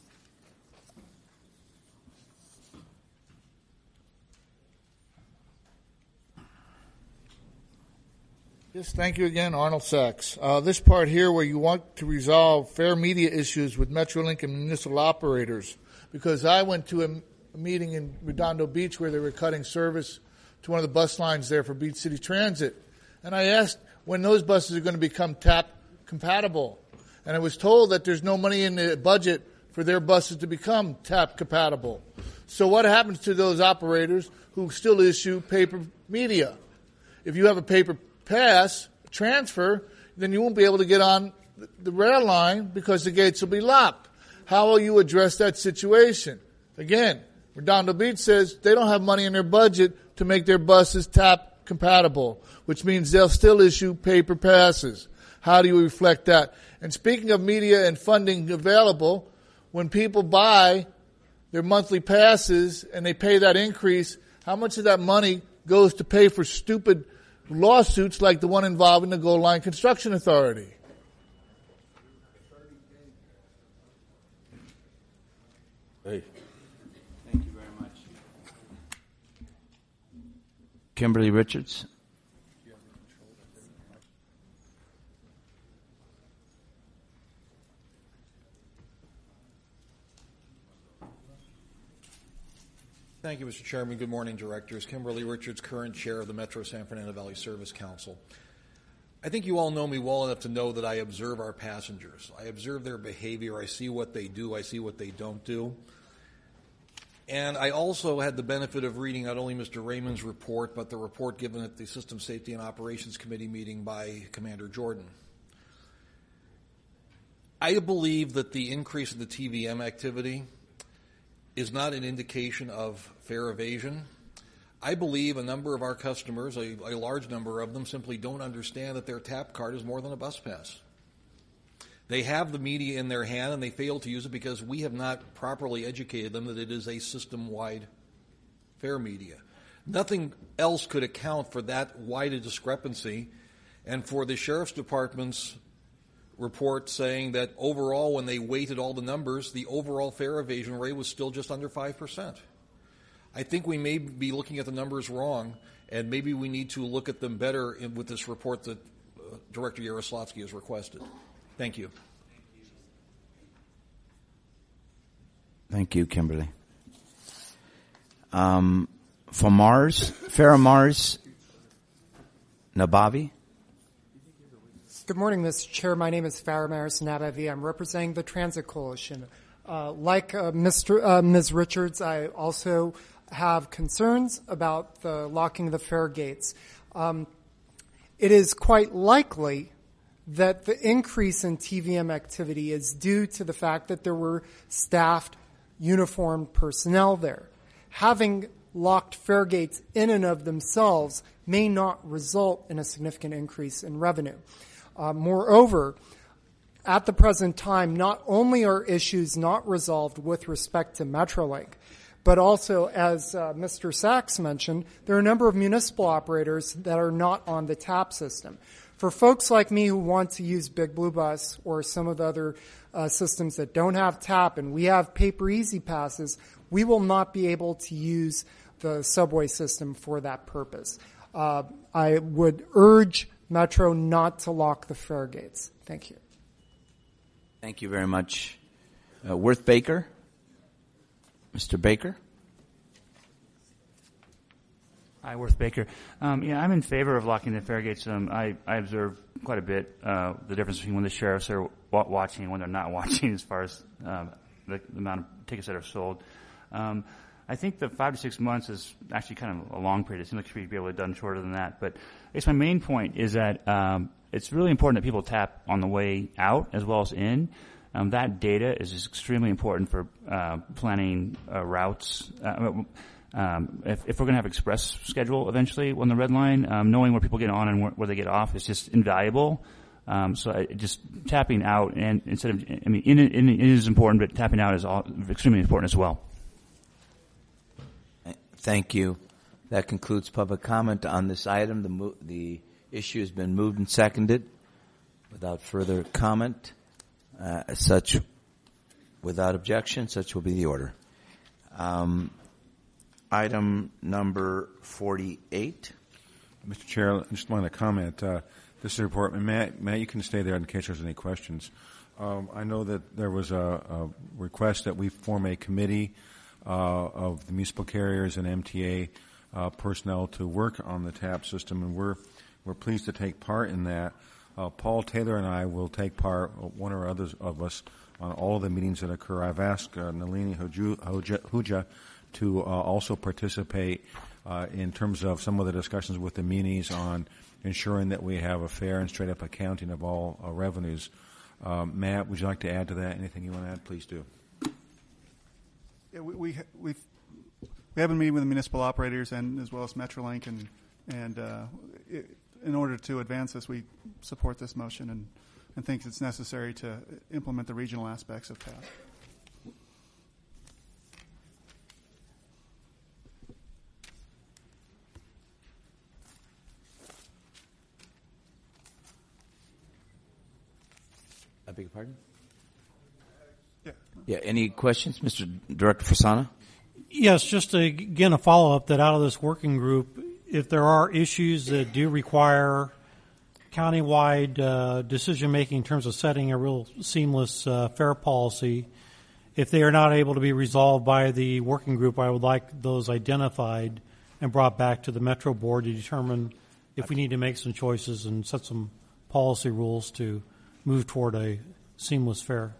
Yes, thank you again, Arnold Sachs. This part here where you want to resolve fair media issues with Metrolink and municipal operators, because I went to a meeting in Redondo Beach where they were cutting service to one of the bus lines there for Beach City Transit. And I asked when those buses are going to become TAP compatible. And I was told that there's no money in the budget for their buses to become TAP compatible. So what happens to those operators who still issue paper media? If you have a paper pass, transfer, then you won't be able to get on the rail line because the gates will be locked. How will you address that situation? Again, Redondo Beach says they don't have money in their budget to make their buses TAP compatible, which means they'll still issue paper passes. How do you reflect that? And speaking of media and funding available, when people buy their monthly passes and they pay that increase, how much of that money goes to pay for stupid lawsuits like the one involving the Gold Line Construction Authority? Hey. Thank you very much. Kimberly Richards. Thank you, Mr. Chairman. Good morning, Directors. Kimberly Richards, current chair of the Metro San Fernando Valley Service Council. I think you all know me well enough to know that I observe our passengers. I observe their behavior. I see what they do. I see what they don't do. And I also had the benefit of reading not only Mr. Raymond's report, but the report given at the System Safety and Operations Committee meeting by Commander Jordan. I believe that the increase in the TVM activity is not an indication of fare evasion. I believe a number of our customers, a large number of them, simply don't understand that their tap card is more than a bus pass. They have the media in their hand and they fail to use it because we have not properly educated them that it is a system-wide fare media. Nothing else could account for that wide a discrepancy, and for the Sheriff's Department's report saying that overall, when they weighted all the numbers, the overall fare evasion rate was still just under 5%. I think we may be looking at the numbers wrong, and maybe we need to look at them better with this report that Director Yaroslavsky has requested. Thank you. Thank you, Kimberly. For Mars, Farah Mars Nabavi. Good morning, Mr. Chair. My name is Farah Maris Nabavi. I'm representing the Transit Coalition. Like Ms. Richards, I also have concerns about the locking of the fare gates. It is quite likely that the increase in TVM activity is due to the fact that there were staffed, uniformed personnel there. Having locked fare gates in and of themselves may not result in a significant increase in revenue. Moreover, at the present time, not only are issues not resolved with respect to Metrolink, but also, as Mr. Sachs mentioned, there are a number of municipal operators that are not on the TAP system. For folks like me who want to use Big Blue Bus or some of the other systems that don't have TAP and we have paper easy passes, we will not be able to use the subway system for that purpose. I would urge Metro not to lock the fare gates. Thank you. Thank you very much. Worth Baker. Mr. Baker. Hi, Worth Baker. Yeah, I'm in favor of locking the fare gates. I observe quite a bit the difference between when the sheriffs are watching and when they're not watching as far as the amount of tickets that are sold. I think the 5 to 6 months is actually kind of a long period. It seems like we should be able to have done shorter than that. But I guess my main point is that it's really important that people tap on the way out as well as in. That data is just extremely important for planning routes. If we're going to have express schedule eventually on the red line, knowing where people get on and where they get off is just invaluable. So just tapping out, and instead of, I mean, in is important, but tapping out is extremely important as well. Thank you. That concludes public comment on this item. The issue has been moved and seconded. Without further comment, without objection, such will be the order. Item number 48. Mr. Chair, I just want to comment. This is a report. Matt, you can stay there in case there's any questions. I know that there was a request that we form a committee of the municipal carriers and MTA personnel to work on the TAP system, and we're pleased to take part in that. Paul Taylor and I will take part, one or others of us, on all of the meetings that occur. I've asked Nalini Huja to also participate in terms of some of the discussions with the munis on ensuring that we have a fair and straight-up accounting of all revenues. Matt, would you like to add to that? Anything you want to add, please do. Yeah, we have a meeting with the municipal operators and as well as Metrolink, and in order to advance this, we support this motion and think it's necessary to implement the regional aspects of TAP. I beg your pardon? Yeah, any questions, Mr. Director Fasana? Yes, just again a follow-up that out of this working group, if there are issues that do require countywide decision-making in terms of setting a real seamless fare policy, if they are not able to be resolved by the working group, I would like those identified and brought back to the Metro Board to determine if we need to make some choices and set some policy rules to move toward a seamless fare.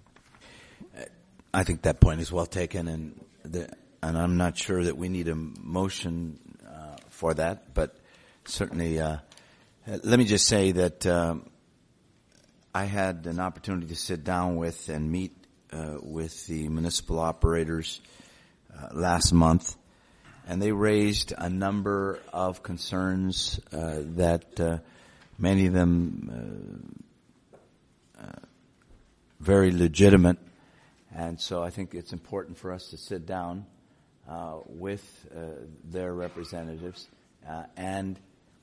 I think that point is well taken, and I'm not sure that we need a motion for that, but certainly let me just say that I had an opportunity to sit down with and meet with the municipal operators last month, and they raised a number of concerns that many of them very legitimate. And so I think it's important for us to sit down with their representatives and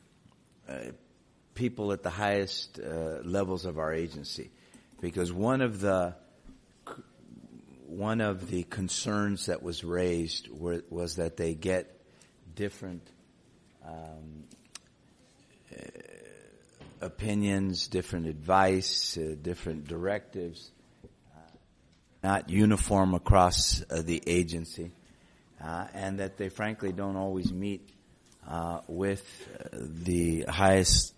people at the highest levels of our agency, because one of the concerns that was raised was that they get different opinions, different advice, different directives, not uniform across the agency, and that they frankly don't always meet with the highest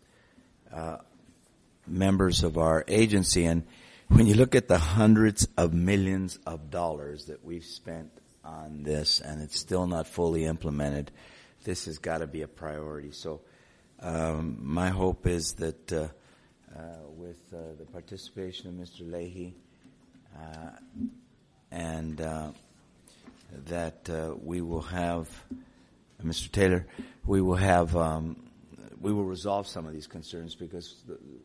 members of our agency. And when you look at the hundreds of millions of dollars that we've spent on this and it's still not fully implemented, this has got to be a priority. So my hope is that with the participation of Mr. Leahy and that we will have Mr. Taylor, we will resolve some of these concerns, because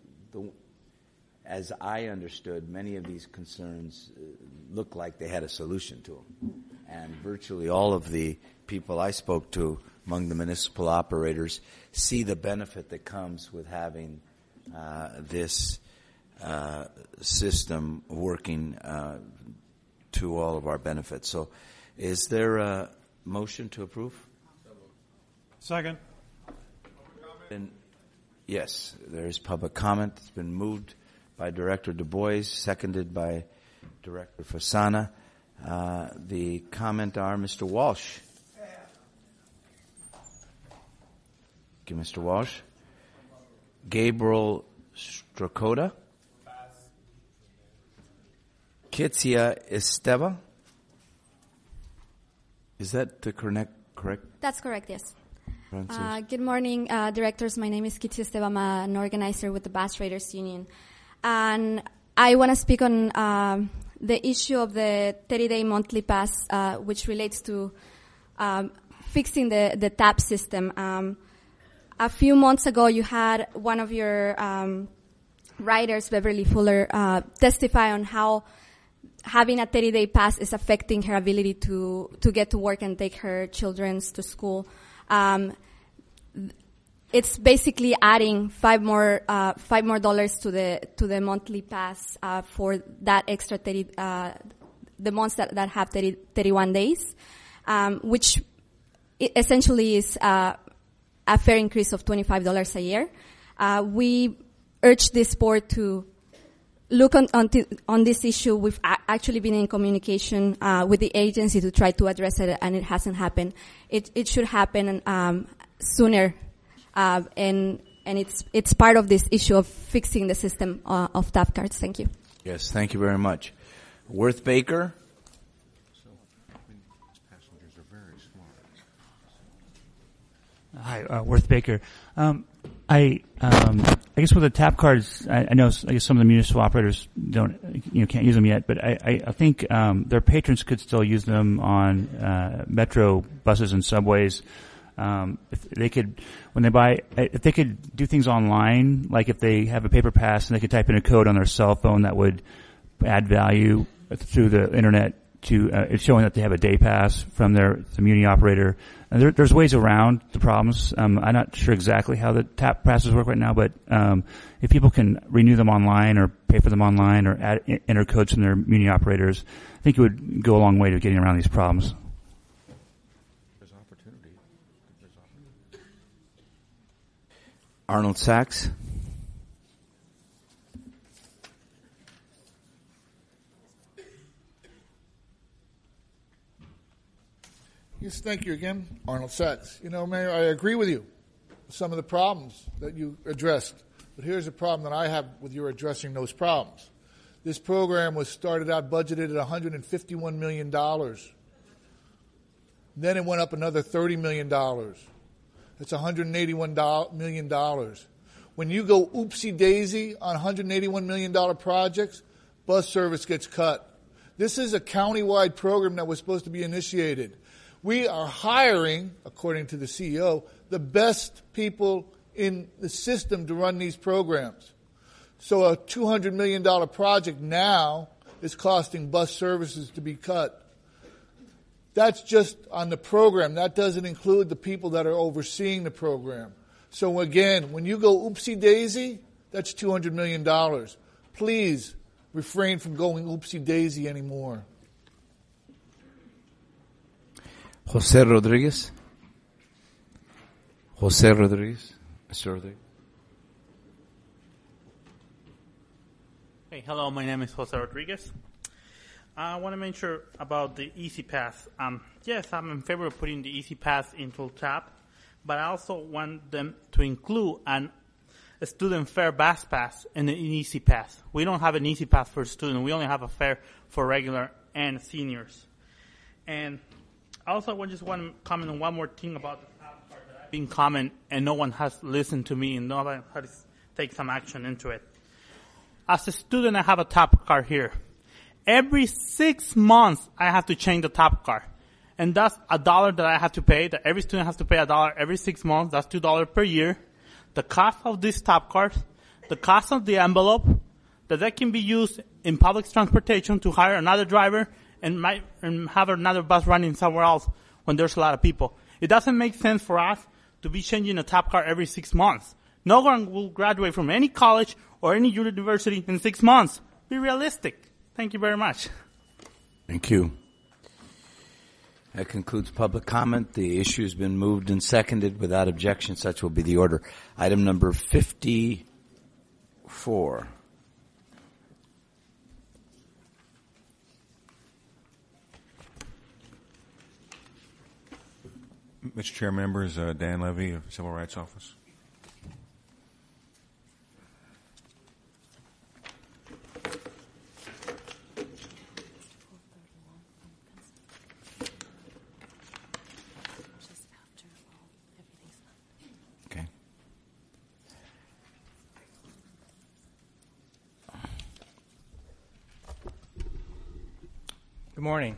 as I understood, many of these concerns look like they had a solution to them, and virtually all of the people I spoke to among the municipal operators see the benefit that comes with having this system working to all of our benefits. So is there a motion to approve? Second. And yes, there is public comment. It's been moved by Director Du Bois, seconded by Director Fasana. The comment are Mr. Walsh. Thank you, Mr. Walsh. Gabriel Strakota. Kitsia Esteva. Is that the correct? That's correct, yes. Good morning, directors. My name is Kitsia Esteva. I'm an organizer with the Bus Riders Union. And I want to speak on the issue of the 30-day monthly pass, which relates to fixing the TAP system. A few months ago, you had one of your riders, Beverly Fuller, testify on how having a 30-day pass is affecting her ability to get to work and take her children to school. It's basically adding $5 more to the monthly pass for that extra 30 the months that have 31 days, which essentially is a fair increase of $25 a year. We urge this board to look on this issue. We've actually been in communication with the agency to try to address it, and it hasn't happened. It should happen sooner, and it's part of this issue of fixing the system of TAP cards. Thank you. Yes, thank you very much. Worth Baker. Hi, Worth Baker. I guess with the TAP cards, I know I guess some of the municipal operators can't use them yet, but I think their patrons could still use them on metro buses and subways. If they could, when they buy, if they could do things online, like if they have a paper pass and they could type in a code on their cell phone that would add value through the internet it's showing that they have a day pass from the muni operator. And there's ways around the problems. I'm not sure exactly how the tap passes work right now, but if people can renew them online or pay for them online or enter codes from their muni operators, I think it would go a long way to getting around these problems. There's opportunity. Arnold Sachs. Yes, thank you again, Arnold Sachs. You know, Mayor, I agree with you with some of the problems that you addressed. But here's the problem that I have with your addressing those problems. This program was started out budgeted at $151 million. Then it went up another $30 million. It's $181 million. When you go oopsie-daisy on $181 million projects, bus service gets cut. This is a county-wide program that was supposed to be initiated. We are hiring, according to the CEO, the best people in the system to run these programs. So a $200 million project now is costing bus services to be cut. That's just on the program. That doesn't include the people that are overseeing the program. So again, when you go oopsie-daisy, that's $200 million. Please refrain from going oopsie-daisy anymore. Jose Rodriguez. Mr. Rodriguez. Hey, hello, my name is Jose Rodriguez. I want to mention about the Easy Pass. Yes, I'm in favor of putting the Easy Pass into TAP, but I also want them to include a student fare bus pass and an Easy Pass. We don't have an Easy Pass for students. We only have a fare for regular and seniors. And also, I just want to comment on one more thing about the TAP card that I've been commenting, and no one has listened to me, and no one has taken some action into it. As a student, I have a TAP card here. Every 6 months, I have to change the TAP card. And that's $1 that I have to pay, that every student has to pay $1 every 6 months. That's $2 per year. The cost of this TAP card, the cost of the envelope, that can be used in public transportation to hire another driver and have another bus running somewhere else when there's a lot of people. It doesn't make sense for us to be changing a TAP card every 6 months. No one will graduate from any college or any university in 6 months. Be realistic. Thank you very much. Thank you. That concludes public comment. The issue has been moved and seconded. Without objection, such will be the order. Item number 54. Mr. Chair, members, Dan Levy of Civil Rights Office. Okay. Good morning.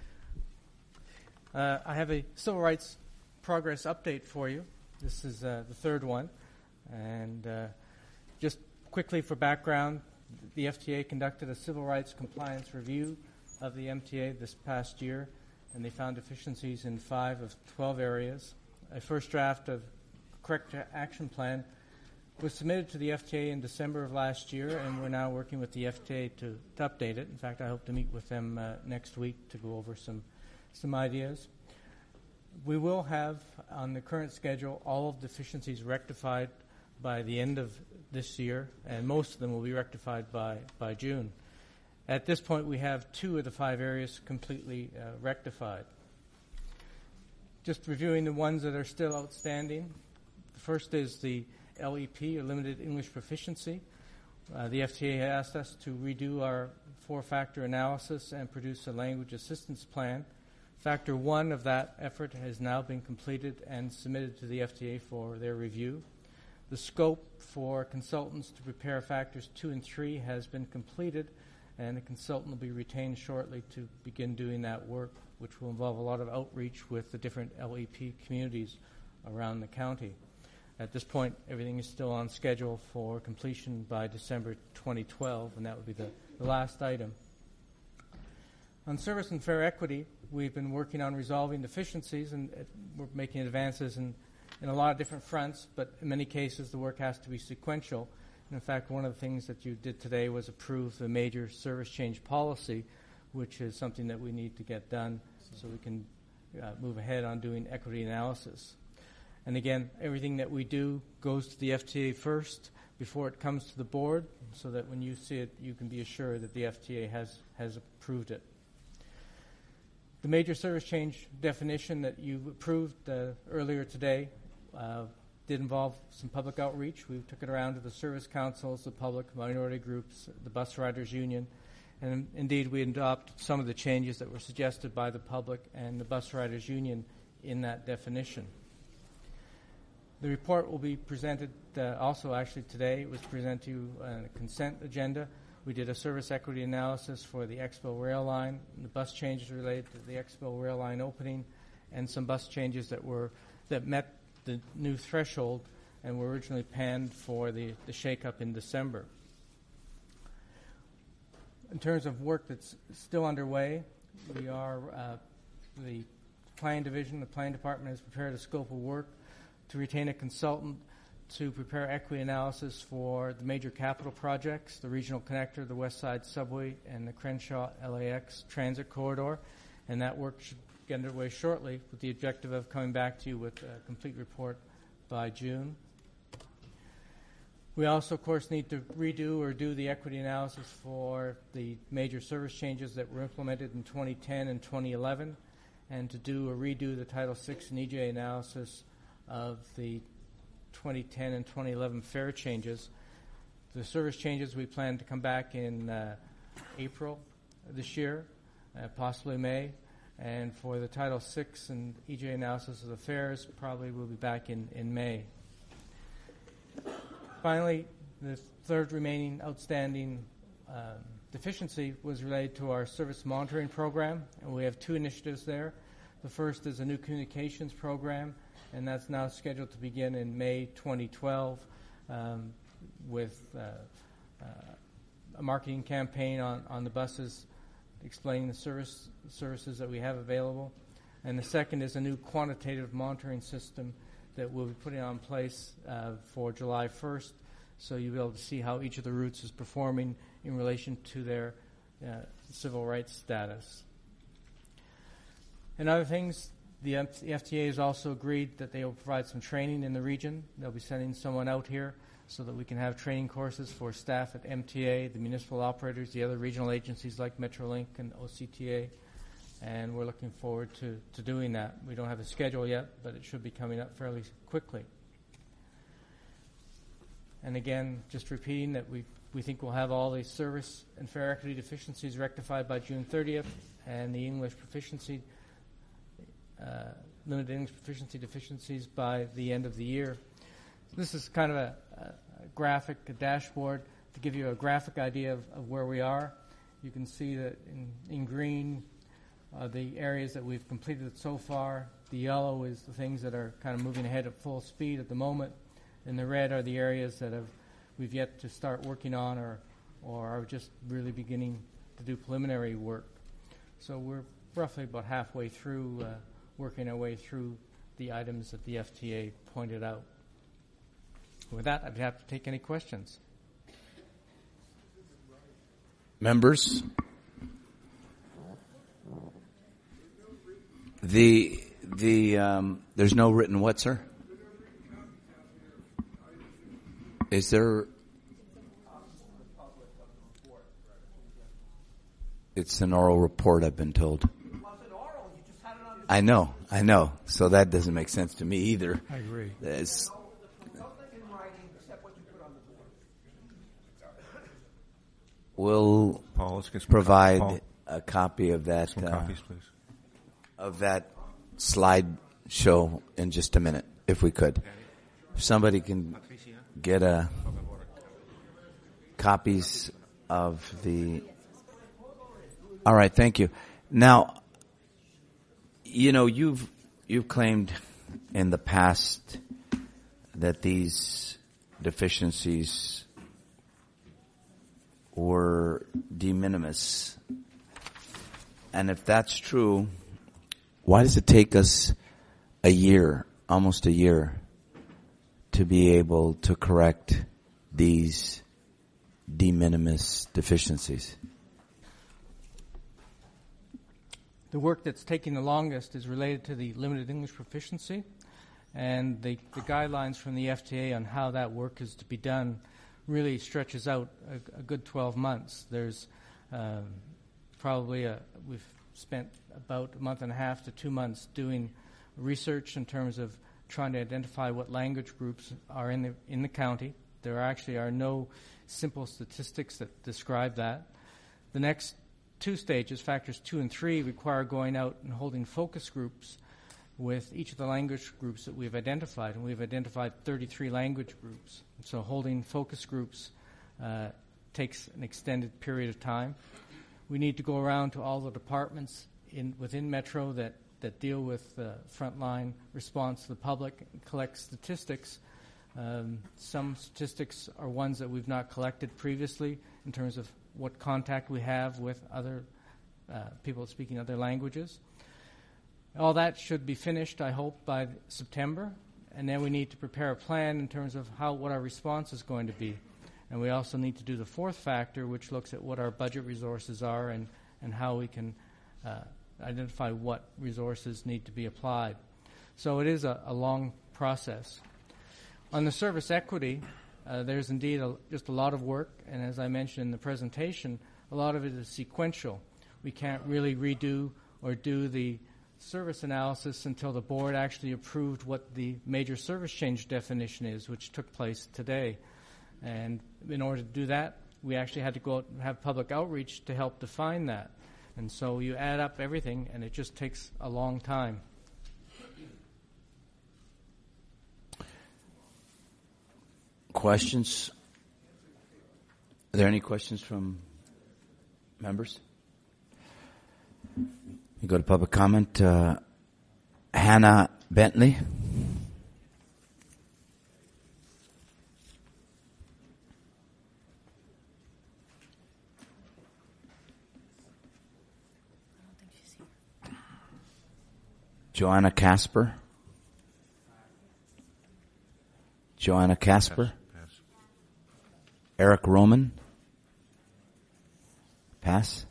I have a civil rights progress update for you. This is the third one. And just quickly for background, the FTA conducted a civil rights compliance review of the MTA this past year, and they found deficiencies in 5 of 12 areas. A first draft of corrective action plan was submitted to the FTA in December of last year, and we're now working with the FTA to update it. In fact, I hope to meet with them next week to go over some ideas. We will have, on the current schedule, all of the deficiencies rectified by the end of this year, and most of them will be rectified by June. At this point, we have 2 of the 5 areas completely rectified. Just reviewing the ones that are still outstanding. The first is the LEP, or Limited English Proficiency. The FTA asked us to redo our 4-factor analysis and produce a language assistance plan. Factor 1 of that effort has now been completed and submitted to the FTA for their review. The scope for consultants to prepare factors 2 and 3 has been completed, and a consultant will be retained shortly to begin doing that work, which will involve a lot of outreach with the different LEP communities around the county. At this point, everything is still on schedule for completion by December 2012, and that would be the last item. On service and fair equity, we've been working on resolving deficiencies, and we're making advances in a lot of different fronts, but in many cases the work has to be sequential. And in fact, one of the things that you did today was approve the major service change policy, which is something that we need to get done so we can move ahead on doing equity analysis. And again, everything that we do goes to the FTA first before it comes to the board, so that when you see it, you can be assured that the FTA has approved it. The major service change definition that you approved earlier today did involve some public outreach. We took it around to the service councils, the public, minority groups, the bus riders union, and indeed we adopted some of the changes that were suggested by the public and the bus riders union in that definition. The report will be presented also actually today. It was presented to you on a consent agenda. We did a service equity analysis for the Expo rail line, the bus changes related to the Expo rail line opening, and some bus changes that met the new threshold and were originally planned for the shake-up in December. In terms of work that's still underway, we are the planning division, the planning department has prepared a scope of work to retain a consultant to prepare equity analysis for the major capital projects, the regional connector, the West Side Subway, and the Crenshaw LAX transit corridor. And that work should get underway shortly with the objective of coming back to you with a complete report by June. We also, of course, need to redo or do the equity analysis for the major service changes that were implemented in 2010 and 2011, and to do or redo the Title VI and EJ analysis of the 2010 and 2011 fare changes. The service changes we plan to come back in April this year, possibly May, and for the Title VI and EJ analysis of the fares, probably we'll be back in May. Finally, the third remaining outstanding deficiency was related to our service monitoring program, and we have two initiatives there. The first is a new communications program, and that's now scheduled to begin in May 2012 with a marketing campaign on the buses explaining the services that we have available. And the second is a new quantitative monitoring system that we'll be putting on place for July 1st, so you'll be able to see how each of the routes is performing in relation to their civil rights status. And other things, the FTA has also agreed that they will provide some training in the region. They'll be sending someone out here so that we can have training courses for staff at MTA, the municipal operators, the other regional agencies like Metrolink and OCTA, and we're looking forward to doing that. We don't have a schedule yet, but it should be coming up fairly quickly. And again, just repeating that we think we'll have all the service and fare equity deficiencies rectified by June 30th, and the English proficiency limited English proficiency deficiencies by the end of the year. This is kind of a graphic, a dashboard to give you a graphic idea of where we are. You can see that in green the areas that we've completed so far. The yellow is the things that are kind of moving ahead at full speed at the moment, and the red are the areas that we've yet to start working on or are just really beginning to do preliminary work. So we're roughly about halfway through working our way through the items that the FTA pointed out. With that, I'd be happy to take any questions. Members? There's no written what, sir? Is there? It's an oral report, I've been told. I know. So that doesn't make sense to me either. I agree. We'll provide a copy of that. Some copies, please. Of that slide show in just a minute, if we could. If somebody can get copies of the. All right, thank you. Now, you've claimed in the past that these deficiencies were de minimis. And if that's true, why does it take us a year, almost a year, to be able to correct these de minimis deficiencies? The work that's taking the longest is related to the limited English proficiency, and the guidelines from the FTA on how that work is to be done really stretches out a good 12 months. There's we've spent about a month and a half to 2 months doing research in terms of trying to identify what language groups are in the county. There actually are no simple statistics that describe that. The next 2 stages, factors 2 and 3, require going out and holding focus groups with each of the language groups that we've identified, and we've identified 33 language groups. So holding focus groups takes an extended period of time. We need to go around to all the departments within Metro that deal with frontline response to the public and collect statistics. Some statistics are ones that we've not collected previously in terms of what contact we have with other people speaking other languages. All that should be finished, I hope, by September, and then we need to prepare a plan in terms of what our response is going to be. And we also need to do the 4th factor, which looks at what our budget resources are and how we can identify what resources need to be applied. So it is a long process. On the service equity, there's indeed just a lot of work, and as I mentioned in the presentation, a lot of it is sequential. We can't really redo or do the service analysis until the board actually approved what the major service change definition is, which took place today. And in order to do that, we actually had to go out and have public outreach to help define that. And so you add up everything, and it just takes a long time. Questions? Are there any questions from members? We go to public comment. Hannah Bentley. Joanna Casper. Joanna Casper. Pass. Eric Roman. Pass.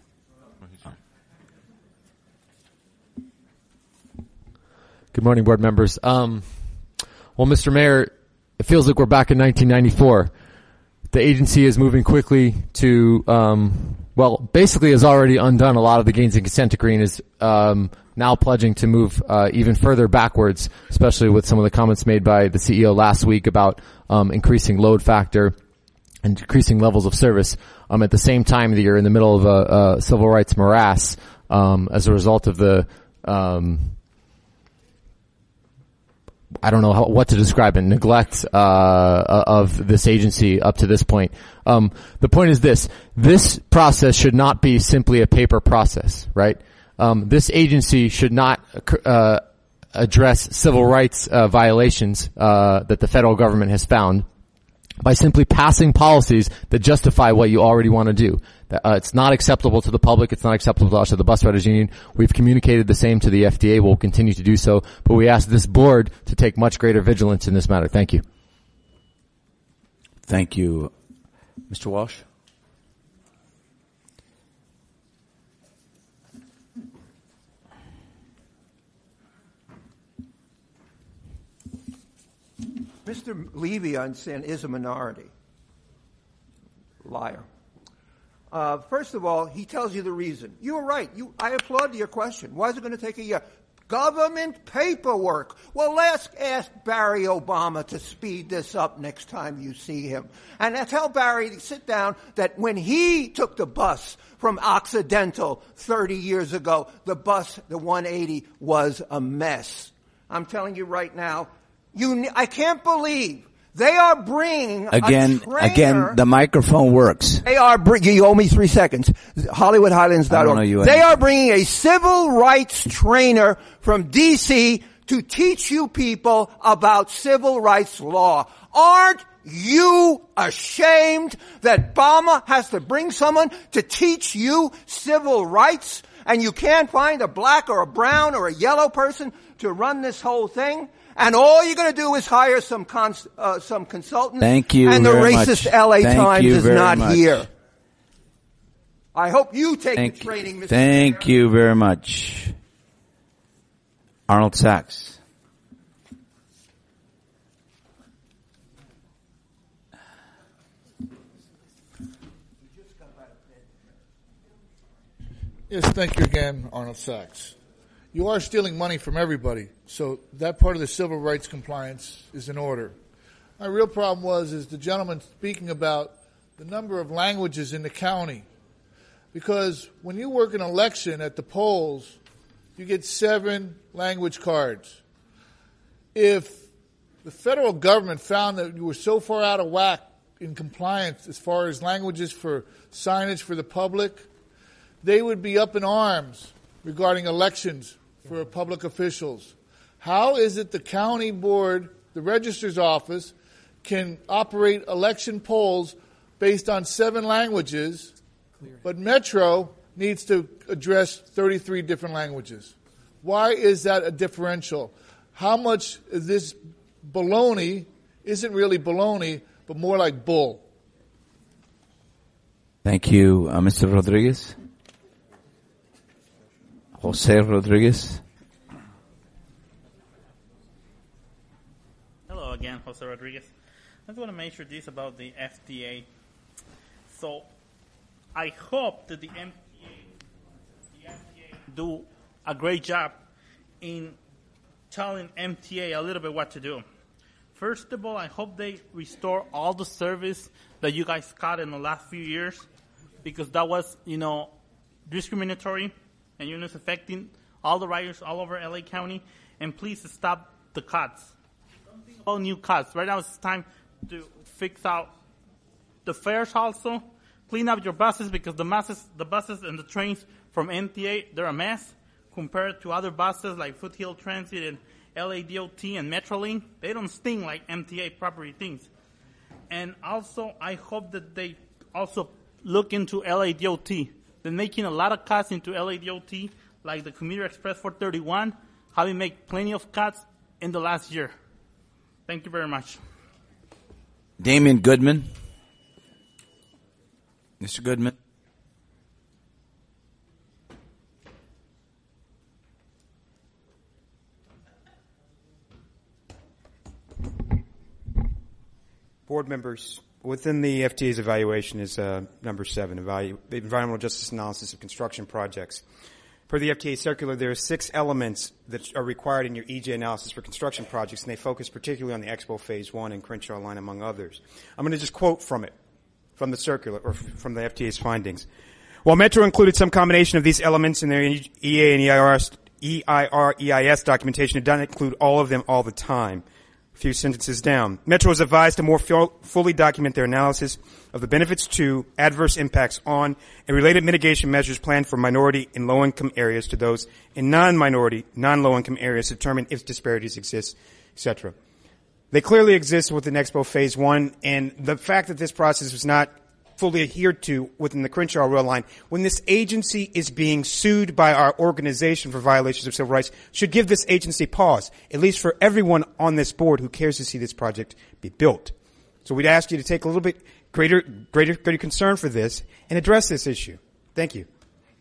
Good morning, board members. Well, Mr. Mayor, it feels like we're back in 1994. The agency is moving quickly to, basically has already undone a lot of the gains in consent decree and is now pledging to move even further backwards, especially with some of the comments made by the CEO last week about increasing load factor and decreasing levels of service at the same time that you're in the middle of a civil rights morass as a result of the I don't know what to describe it, neglect of this agency up to this point. The point is this process should not be simply a paper process, right? This agency should not address civil rights violations that the federal government has found by simply passing policies that justify what you already want to do. It's not acceptable to the public. It's not acceptable to us at the Bus Riders Union. We've communicated the same to the FDA. We'll continue to do so. But we ask this board to take much greater vigilance in this matter. Thank you. Thank you. Mr. Walsh? Mr. Levy, I'm saying, is a minority. Liar. First of all, he tells you the reason. You were right. I applaud your question. Why is it going to take a year? Government paperwork. Well, let's ask Barry Obama to speed this up next time you see him. And tell Barry to sit down that when he took the bus from Occidental 30 years ago, the bus, the 180, was a mess. I'm telling you right now, I can't believe they are bringing Again, the microphone works. They are you owe me 3 seconds. HollywoodHighlands.org. They are bringing a civil rights trainer from D.C. to teach you people about civil rights law. Aren't you ashamed that Obama has to bring someone to teach you civil rights? and you can't find a black or a brown or a yellow person to run this whole thing, and all you're going to do is hire some consultants. Thank you and the very racist much. LA Thank Times you is very not much. here. I hope you take the training, Mr. Thank you very much. Arnold Sachs. Yes, thank you again, Arnold Sachs. You are stealing money from everybody, so that part of the civil rights compliance is in order. My real problem is the gentleman speaking about the number of languages in the county. Because when you work an election at the polls, you get 7 language cards. If the federal government found that you were so far out of whack in compliance as far as languages for signage for the public, they would be up in arms regarding elections for public officials. How is it the county board, the registrar's office, can operate election polls based on 7 languages, but Metro needs to address 33 different languages? Why is that a differential? How much of this baloney isn't really baloney, but more like bull? Thank you, Mr. Rodriguez. Jose Rodriguez. Hello again, Jose Rodriguez. I just want to mention this about the FDA. So I hope that the FDA do a great job in telling MTA a little bit what to do. First of all, I hope they restore all the service that you guys got in the last few years, because that was, discriminatory and it's affecting all the riders all over LA County. And please stop the cuts. Don't think about new cuts. Right now it's time to fix out the fares also. Clean up your buses, because the buses and the trains from MTA, they're a mess compared to other buses like Foothill Transit and LADOT and Metrolink. They don't sting like MTA property things. And also, I hope that they also look into LADOT. They're making a lot of cuts into LADOT, like the Commuter Express 431, having made plenty of cuts in the last year. Thank you very much. Damian Goodman. Mr. Goodman. Board members, within the FTA's evaluation is number 7, environmental justice analysis of construction projects. Per the FTA circular, there are 6 elements that are required in your EJ analysis for construction projects, and they focus particularly on the Expo Phase 1 and Crenshaw Line, among others. I'm going to just quote from the circular, or from the FTA's findings. While Metro included some combination of these elements in their EA and EIS documentation, it doesn't include all of them all the time. A few sentences down. Metro is advised to more fully document their analysis of the benefits to, adverse impacts on, and related mitigation measures planned for minority and low-income areas to those in non-minority, non-low-income areas to determine if disparities exist, etc. They clearly exist within Expo Phase 1, and the fact that this process was not fully adhered to within the Crenshaw Rail Line, when this agency is being sued by our organization for violations of civil rights, should give this agency pause, at least for everyone on this board who cares to see this project be built. So we'd ask you to take a little bit greater concern for this and address this issue. Thank you.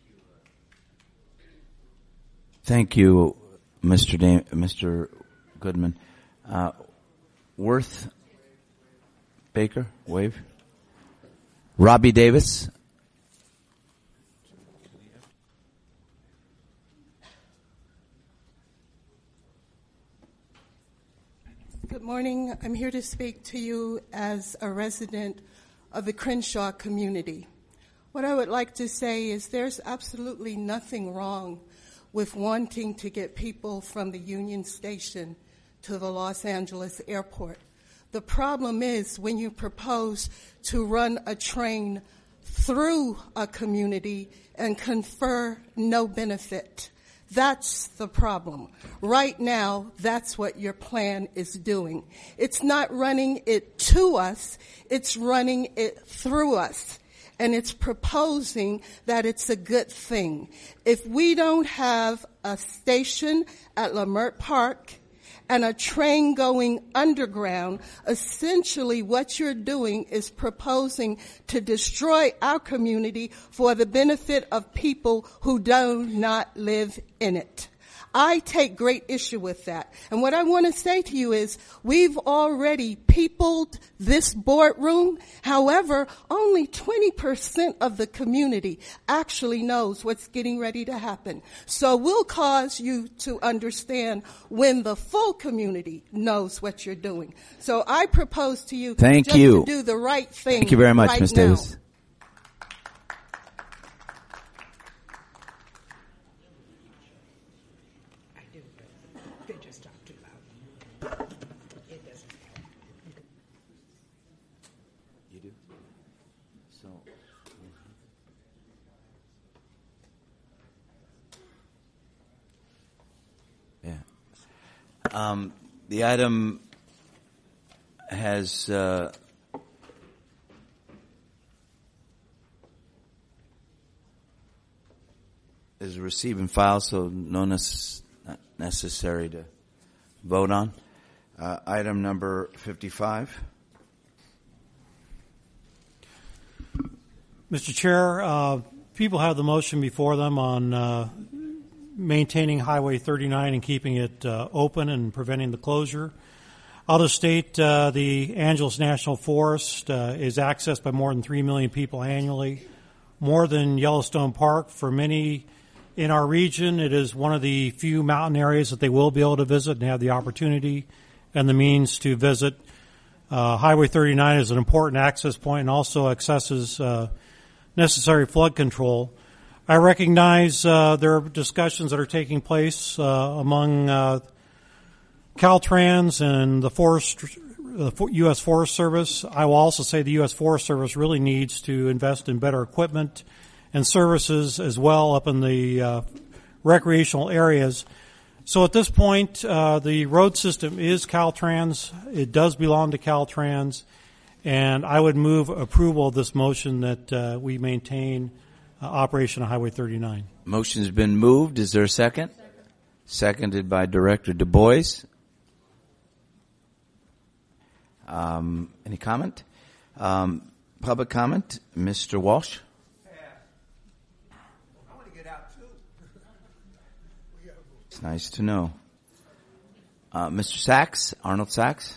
Thank you, Mr. Goodman. Worth Baker, wave. Robbie Davis. Good morning. I'm here to speak to you as a resident of the Crenshaw community. What I would like to say is there's absolutely nothing wrong with wanting to get people from the Union Station to the Los Angeles airport. The problem is when you propose to run a train through a community and confer no benefit. That's the problem. Right now, that's what your plan is doing. It's not running it to us, it's running it through us. and it's proposing that it's a good thing. If we don't have a station at Lamert Park and a train going underground, essentially what you're doing is proposing to destroy our community for the benefit of people who do not live in it. I take great issue with that. And what I want to say to you is we've already peopled this boardroom. However, only 20% of the community actually knows what's getting ready to happen. So we'll cause you to understand when the full community knows what you're doing. So I propose to you to do the right thing. Thank you very much, right Ms. now. Davis. The item has is received and filed, so not necessary to vote on. Item number 55. Mr. Chair, people have the motion before them on maintaining Highway 39 and keeping it open and preventing the closure. Out of state, the Angeles National Forest is accessed by more than 3 million people annually, more than Yellowstone Park. For many in our region, it is one of the few mountain areas that they will be able to visit and have the opportunity and the means to visit. Highway 39 is an important access point and also accesses necessary flood control. I recognize there are discussions that are taking place among Caltrans and the U.S. Forest Service. I will also say the U.S. Forest Service really needs to invest in better equipment and services as well up in the recreational areas. So at this point, the road system is Caltrans. It does belong to Caltrans, and I would move approval of this motion that we maintain operation of Highway 39. Motion's been moved. Is there a second? Seconded by Director Du Bois. Any comment? Public comment? Mr. Walsh? I want to get out too. It's nice to know. Mr. Sachs, Arnold Sachs?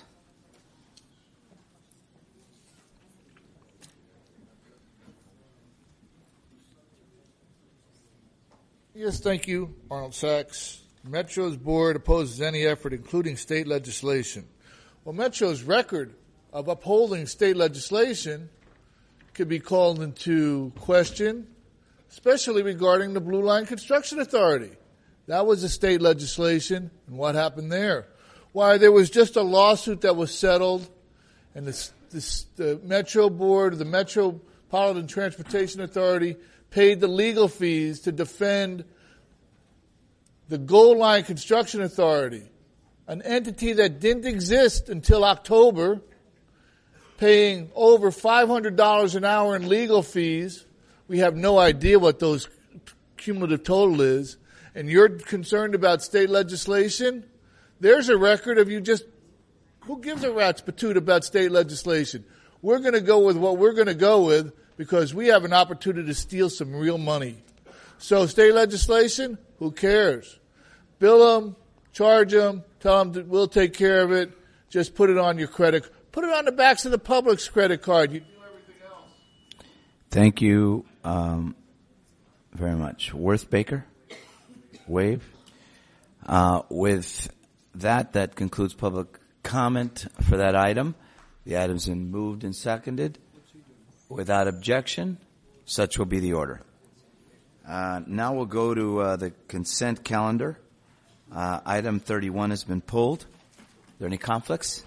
Yes, thank you, Arnold Sachs. Metro's board opposes any effort, including state legislation. Well, Metro's record of upholding state legislation could be called into question, especially regarding the Blue Line Construction Authority. That was a state legislation, and what happened there? Why, there was just a lawsuit that was settled, and the Metro Board, the Metropolitan Transportation Authority, paid the legal fees to defend the Gold Line Construction Authority, an entity that didn't exist until October, paying over $500 an hour in legal fees. We have no idea what those cumulative total is. And you're concerned about state legislation? There's a record of you just, who gives a rat's patoot about state legislation? We're going to go with what we're going to go with, because we have an opportunity to steal some real money. So state legislation, who cares? Bill them, charge them, tell them that we'll take care of it. Just put it on your credit. Put it on the backs of the public's credit card. You do everything else. Thank you very much. Worth Baker? Wave? With that concludes public comment for that item. The item's been moved and seconded. Without objection, such will be the order. Now we'll go to the consent calendar. Item 31 has been pulled. Are there any conflicts?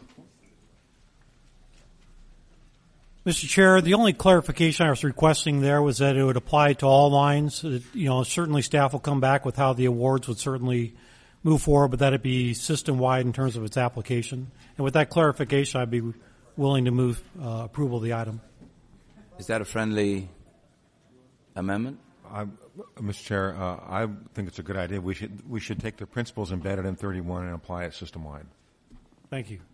Mr. Chair, the only clarification I was requesting there was that it would apply to all lines. Certainly staff will come back with how the awards would certainly move forward, but that it be system-wide in terms of its application. And with that clarification, I'd be willing to move approval of the item. Is that a friendly amendment? Mr. Chair, I think it's a good idea. We should take the principles embedded in 31 and apply it system-wide. Thank you.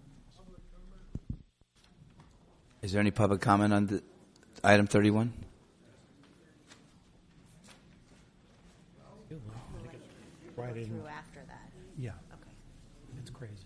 Is there any public comment on item 31? Right in. Through after that. Yeah. Okay. It's crazy.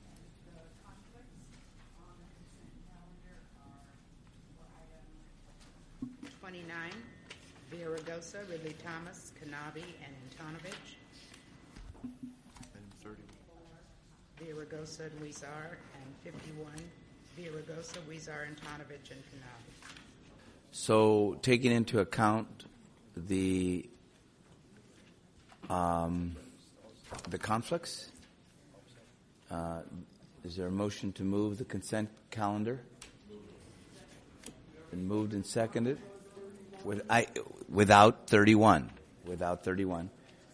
Villaraigosa, Ridley Thomas, Kanabi, and Antonovich. Item 30. Villaraigosa and Huizar, and 51. Villaraigosa, Huizar, Antonovich, and Kanabi. So, taking into account the conflicts, is there a motion to move the consent calendar? Been moved and seconded. Without 31. Without 31.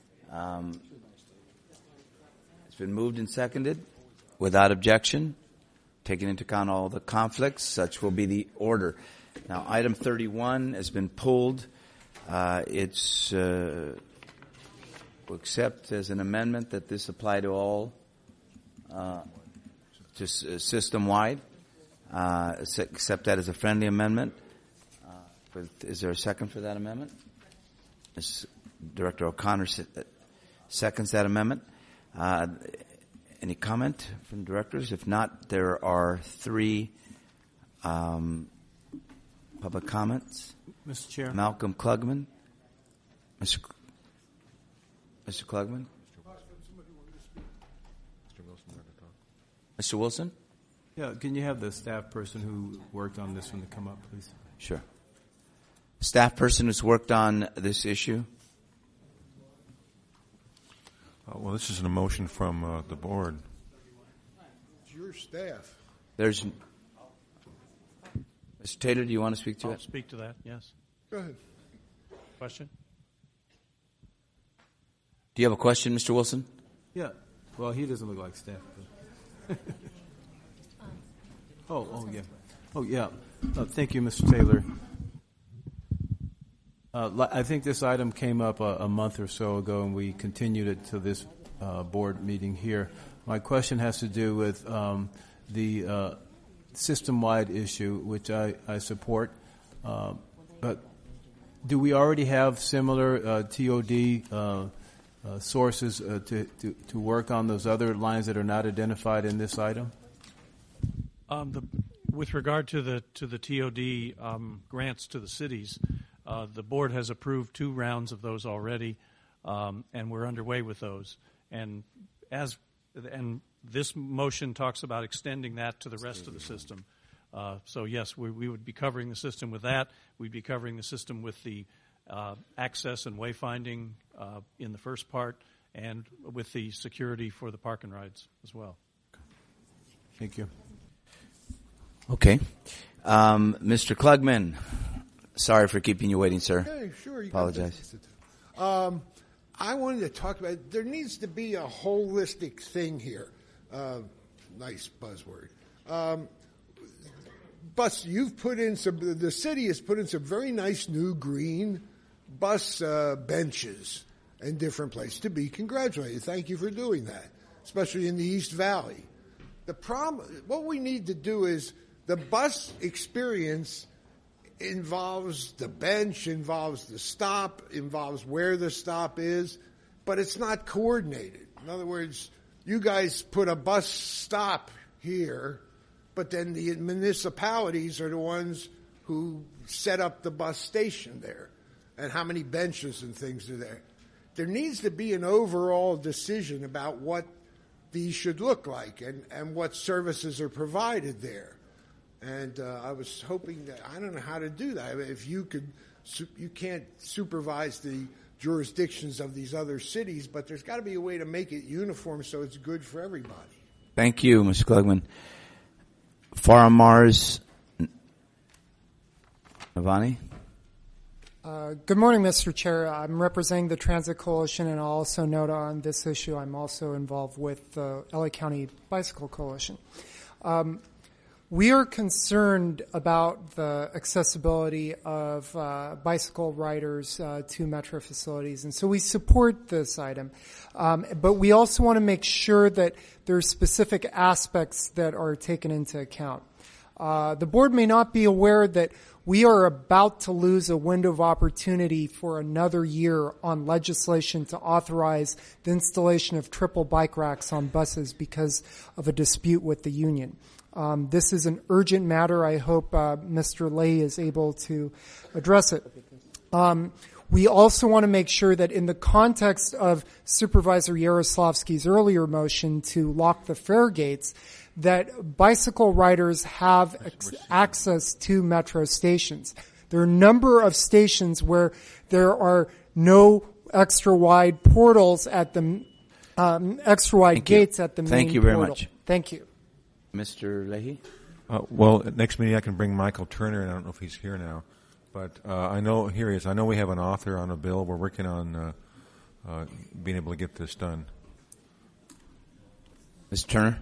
It's been moved and seconded. Without objection. Taking into account all the conflicts, such will be the order. Now, item 31 has been pulled. It's we'll accept as an amendment that this apply to all, system-wide. Accept that as a friendly amendment. Is there a second for that amendment? Director O'Connor seconds that amendment. Any comment from directors? If not, there are 3 public comments. Mr. Chair. Malcolm Klugman. Mr. Klugman. Mr. Wilson? Yeah, can you have the staff person who worked on this one to come up, please? Sure. Staff person who's worked on this issue? Well, this is an motion from the board. It's your staff. There's Mr. Taylor, do you want to speak to I'll it? speak to that, yes. Go ahead. Question? Do you have a question, Mr. Wilson? Yeah. Well, he doesn't look like staff. Oh, yeah. Thank you, Mr. Taylor. I think this item came up a month or so ago, and we continued it to this board meeting here. My question has to do with the system-wide issue, which I support. But do we already have similar TOD sources to work on those other lines that are not identified in this item? With regard to the TOD grants to the cities, the board has approved 2 rounds of those already, and we're underway with those. And this motion talks about extending that to the rest of the system. So yes, we would be covering the system with that. We'd be covering the system with the access and wayfinding in the first part, and with the security for the park and rides as well. Thank you. Okay. Mr. Klugman, sorry for keeping you waiting, sir. Hey, sure. You apologize. I wanted to talk about, there needs to be a holistic thing here. Nice buzzword. Bus, you've put in the city has put in some very nice new green bus benches in different places to be congratulated. Thank you for doing that, especially in the East Valley. The problem, what we need to do is the bus experience involves the bench, involves the stop, involves where the stop is, but it's not coordinated. In other words, you guys put a bus stop here, but then the municipalities are the ones who set up the bus station there and how many benches and things are there. There needs to be an overall decision about what these should look like and what services are provided there. And I was hoping that, I don't know how to do that. I mean, if you could, you can't supervise the jurisdictions of these other cities, but there's got to be a way to make it uniform so it's good for everybody. Thank you, Mr. Klugman. Far on Mars, Navani? Good morning, Mr. Chair. I'm representing the Transit Coalition, and I'll also note on this issue I'm also involved with the LA County Bicycle Coalition. We are concerned about the accessibility of bicycle riders to metro facilities, and so we support this item. But we also want to make sure that there are specific aspects that are taken into account. The board may not be aware that we are about to lose a window of opportunity for another year on legislation to authorize the installation of triple bike racks on buses because of a dispute with the union. This is an urgent matter. I hope Mr. Leahy is able to address it. We also want to make sure that in the context of Supervisor Yaroslavsky's earlier motion to lock the fare gates, that bicycle riders have access to metro stations. There are a number of stations where there are no extra wide portals at the extra wide gates at the main Thank you very portal. much. Thank you. Mr. Leahy? Well, at next meeting I can bring Michael Turner, and I don't know if he's here now. But I know, here he is. I know we have an author on a bill. We're working on being able to get this done. Mr. Turner?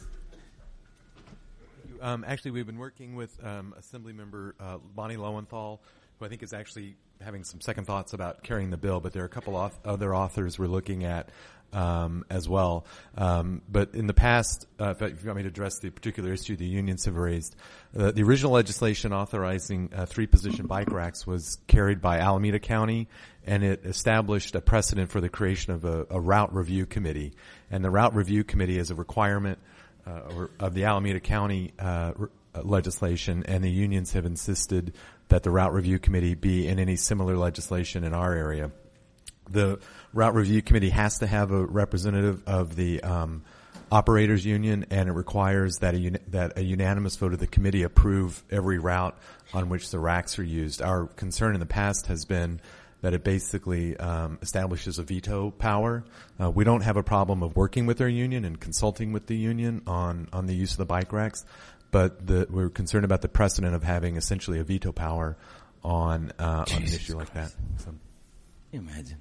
Actually, we've been working with Assemblymember Bonnie Lowenthal, who I think is actually having some second thoughts about carrying the bill, but there are a couple other authors we're looking at as well. But in the past, if you want me to address the particular issue the unions have raised, the original legislation authorizing three-position bike racks was carried by Alameda County, and it established a precedent for the creation of a route review committee. And the route review committee is a requirement of the Alameda County legislation, and the unions have insisted that the route review committee be in any similar legislation in our area. The route review committee has to have a representative of the operators union, and it requires that a unanimous vote of the committee approve every route on which the racks are used. Our concern in the past has been that it basically establishes a veto power. We don't have a problem of working with our union and consulting with the union on the use of the bike racks, but we're concerned about the precedent of having essentially a veto power on an issue like that. So. Can you imagine?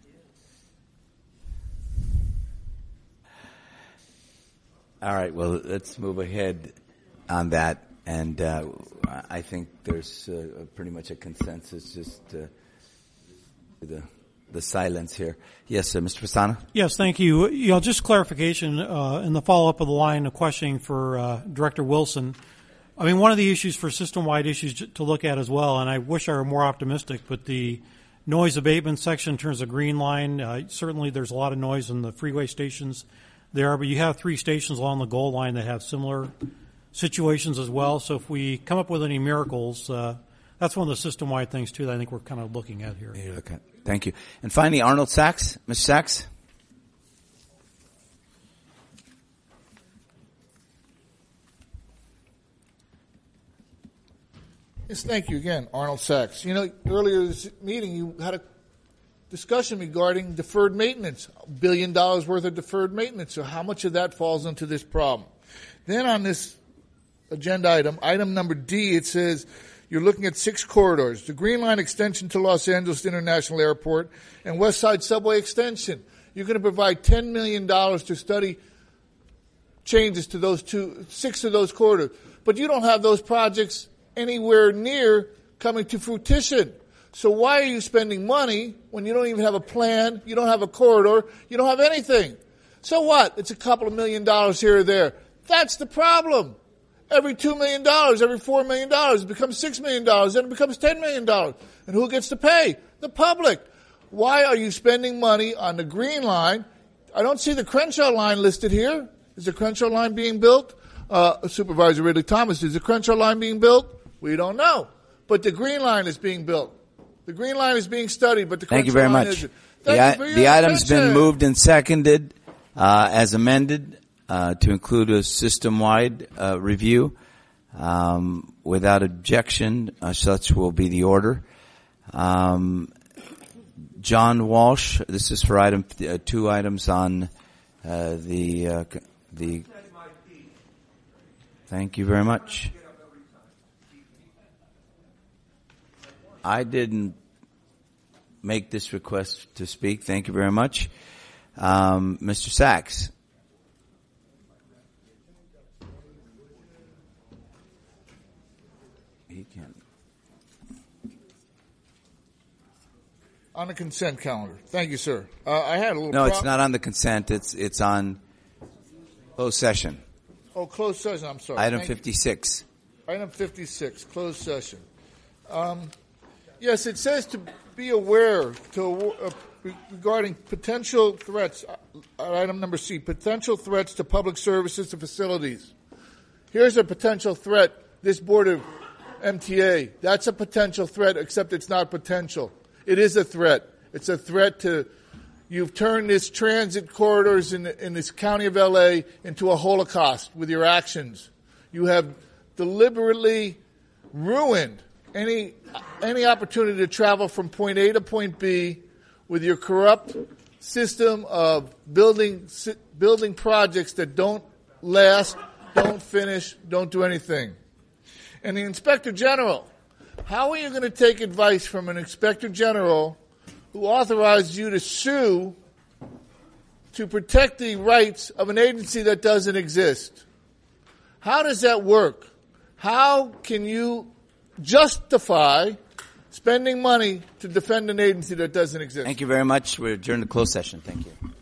All right, well, let's move ahead on that, and I think there's pretty much a consensus just the silence here. Yes, Mr. Fasana? Yes, thank you. Just clarification in the follow-up of the line of questioning for Director Wilson. I mean, one of the issues for system-wide issues to look at as well, and I wish I were more optimistic, but the noise abatement section in terms of Green Line, certainly there's a lot of noise in the freeway stations there, but you have 3 stations along the Gold Line that have similar situations as well. So if we come up with any miracles, that's one of the system-wide things, too, that I think we're kind of looking at here. Okay. Thank you. And finally, Arnold Sachs. Mr. Sachs? Yes, thank you again, Arnold Sachs. You know, earlier this meeting you had a discussion regarding deferred maintenance, $1 billion worth of deferred maintenance. So how much of that falls into this problem? Then on this agenda item number D, it says you're looking at 6 corridors: the Green Line extension to Los Angeles International Airport and West Side Subway extension. You're going to provide $10 million to study changes to those 6 of those corridors. But you don't have those projects anywhere near coming to fruition. So why are you spending money when you don't even have a plan, you don't have a corridor, you don't have anything? So what? It's a couple of $1 million here or there. That's the problem. Every $2 million, every $4 million, it becomes $6 million, then it becomes $10 million. And who gets to pay? The public. Why are you spending money on the Green Line? I don't see the Crenshaw line listed here. Is the Crenshaw line being built? Supervisor Ridley Thomas, is the Crenshaw line being built? We don't know. But the Green Line is being built. The Green Line is being studied, but the Thank you Crenshaw very line much. isn't. The item's been moved and seconded as amended to include a system-wide review. Without objection, such will be the order. John Walsh, this is for item 2 items on the. Thank you very much. I didn't make this request to speak. Thank you very much. Mr. Sachs. the consent calendar. Thank you, sir. I had a little. No, it's not on the consent. It's on closed session. Oh, closed session. I'm sorry. Item Thank you. 56. Item 56, closed session. Yes, it says to be aware regarding potential threats. Item number C, potential threats to public services and facilities. Here's a potential threat. This board of MTA, that's a potential threat, except it's not potential. It is a threat. It's a threat to, you've turned this transit corridors in this county of LA into a holocaust with your actions. You have deliberately ruined any opportunity to travel from point A to point B with your corrupt system of building projects that don't last, don't finish, don't do anything. And the Inspector General, how are you going to take advice from an Inspector General who authorized you to sue to protect the rights of an agency that doesn't exist? How does that work? How can you justify spending money to defend an agency that doesn't exist? Thank you very much. We're adjourned to closed session. Thank you.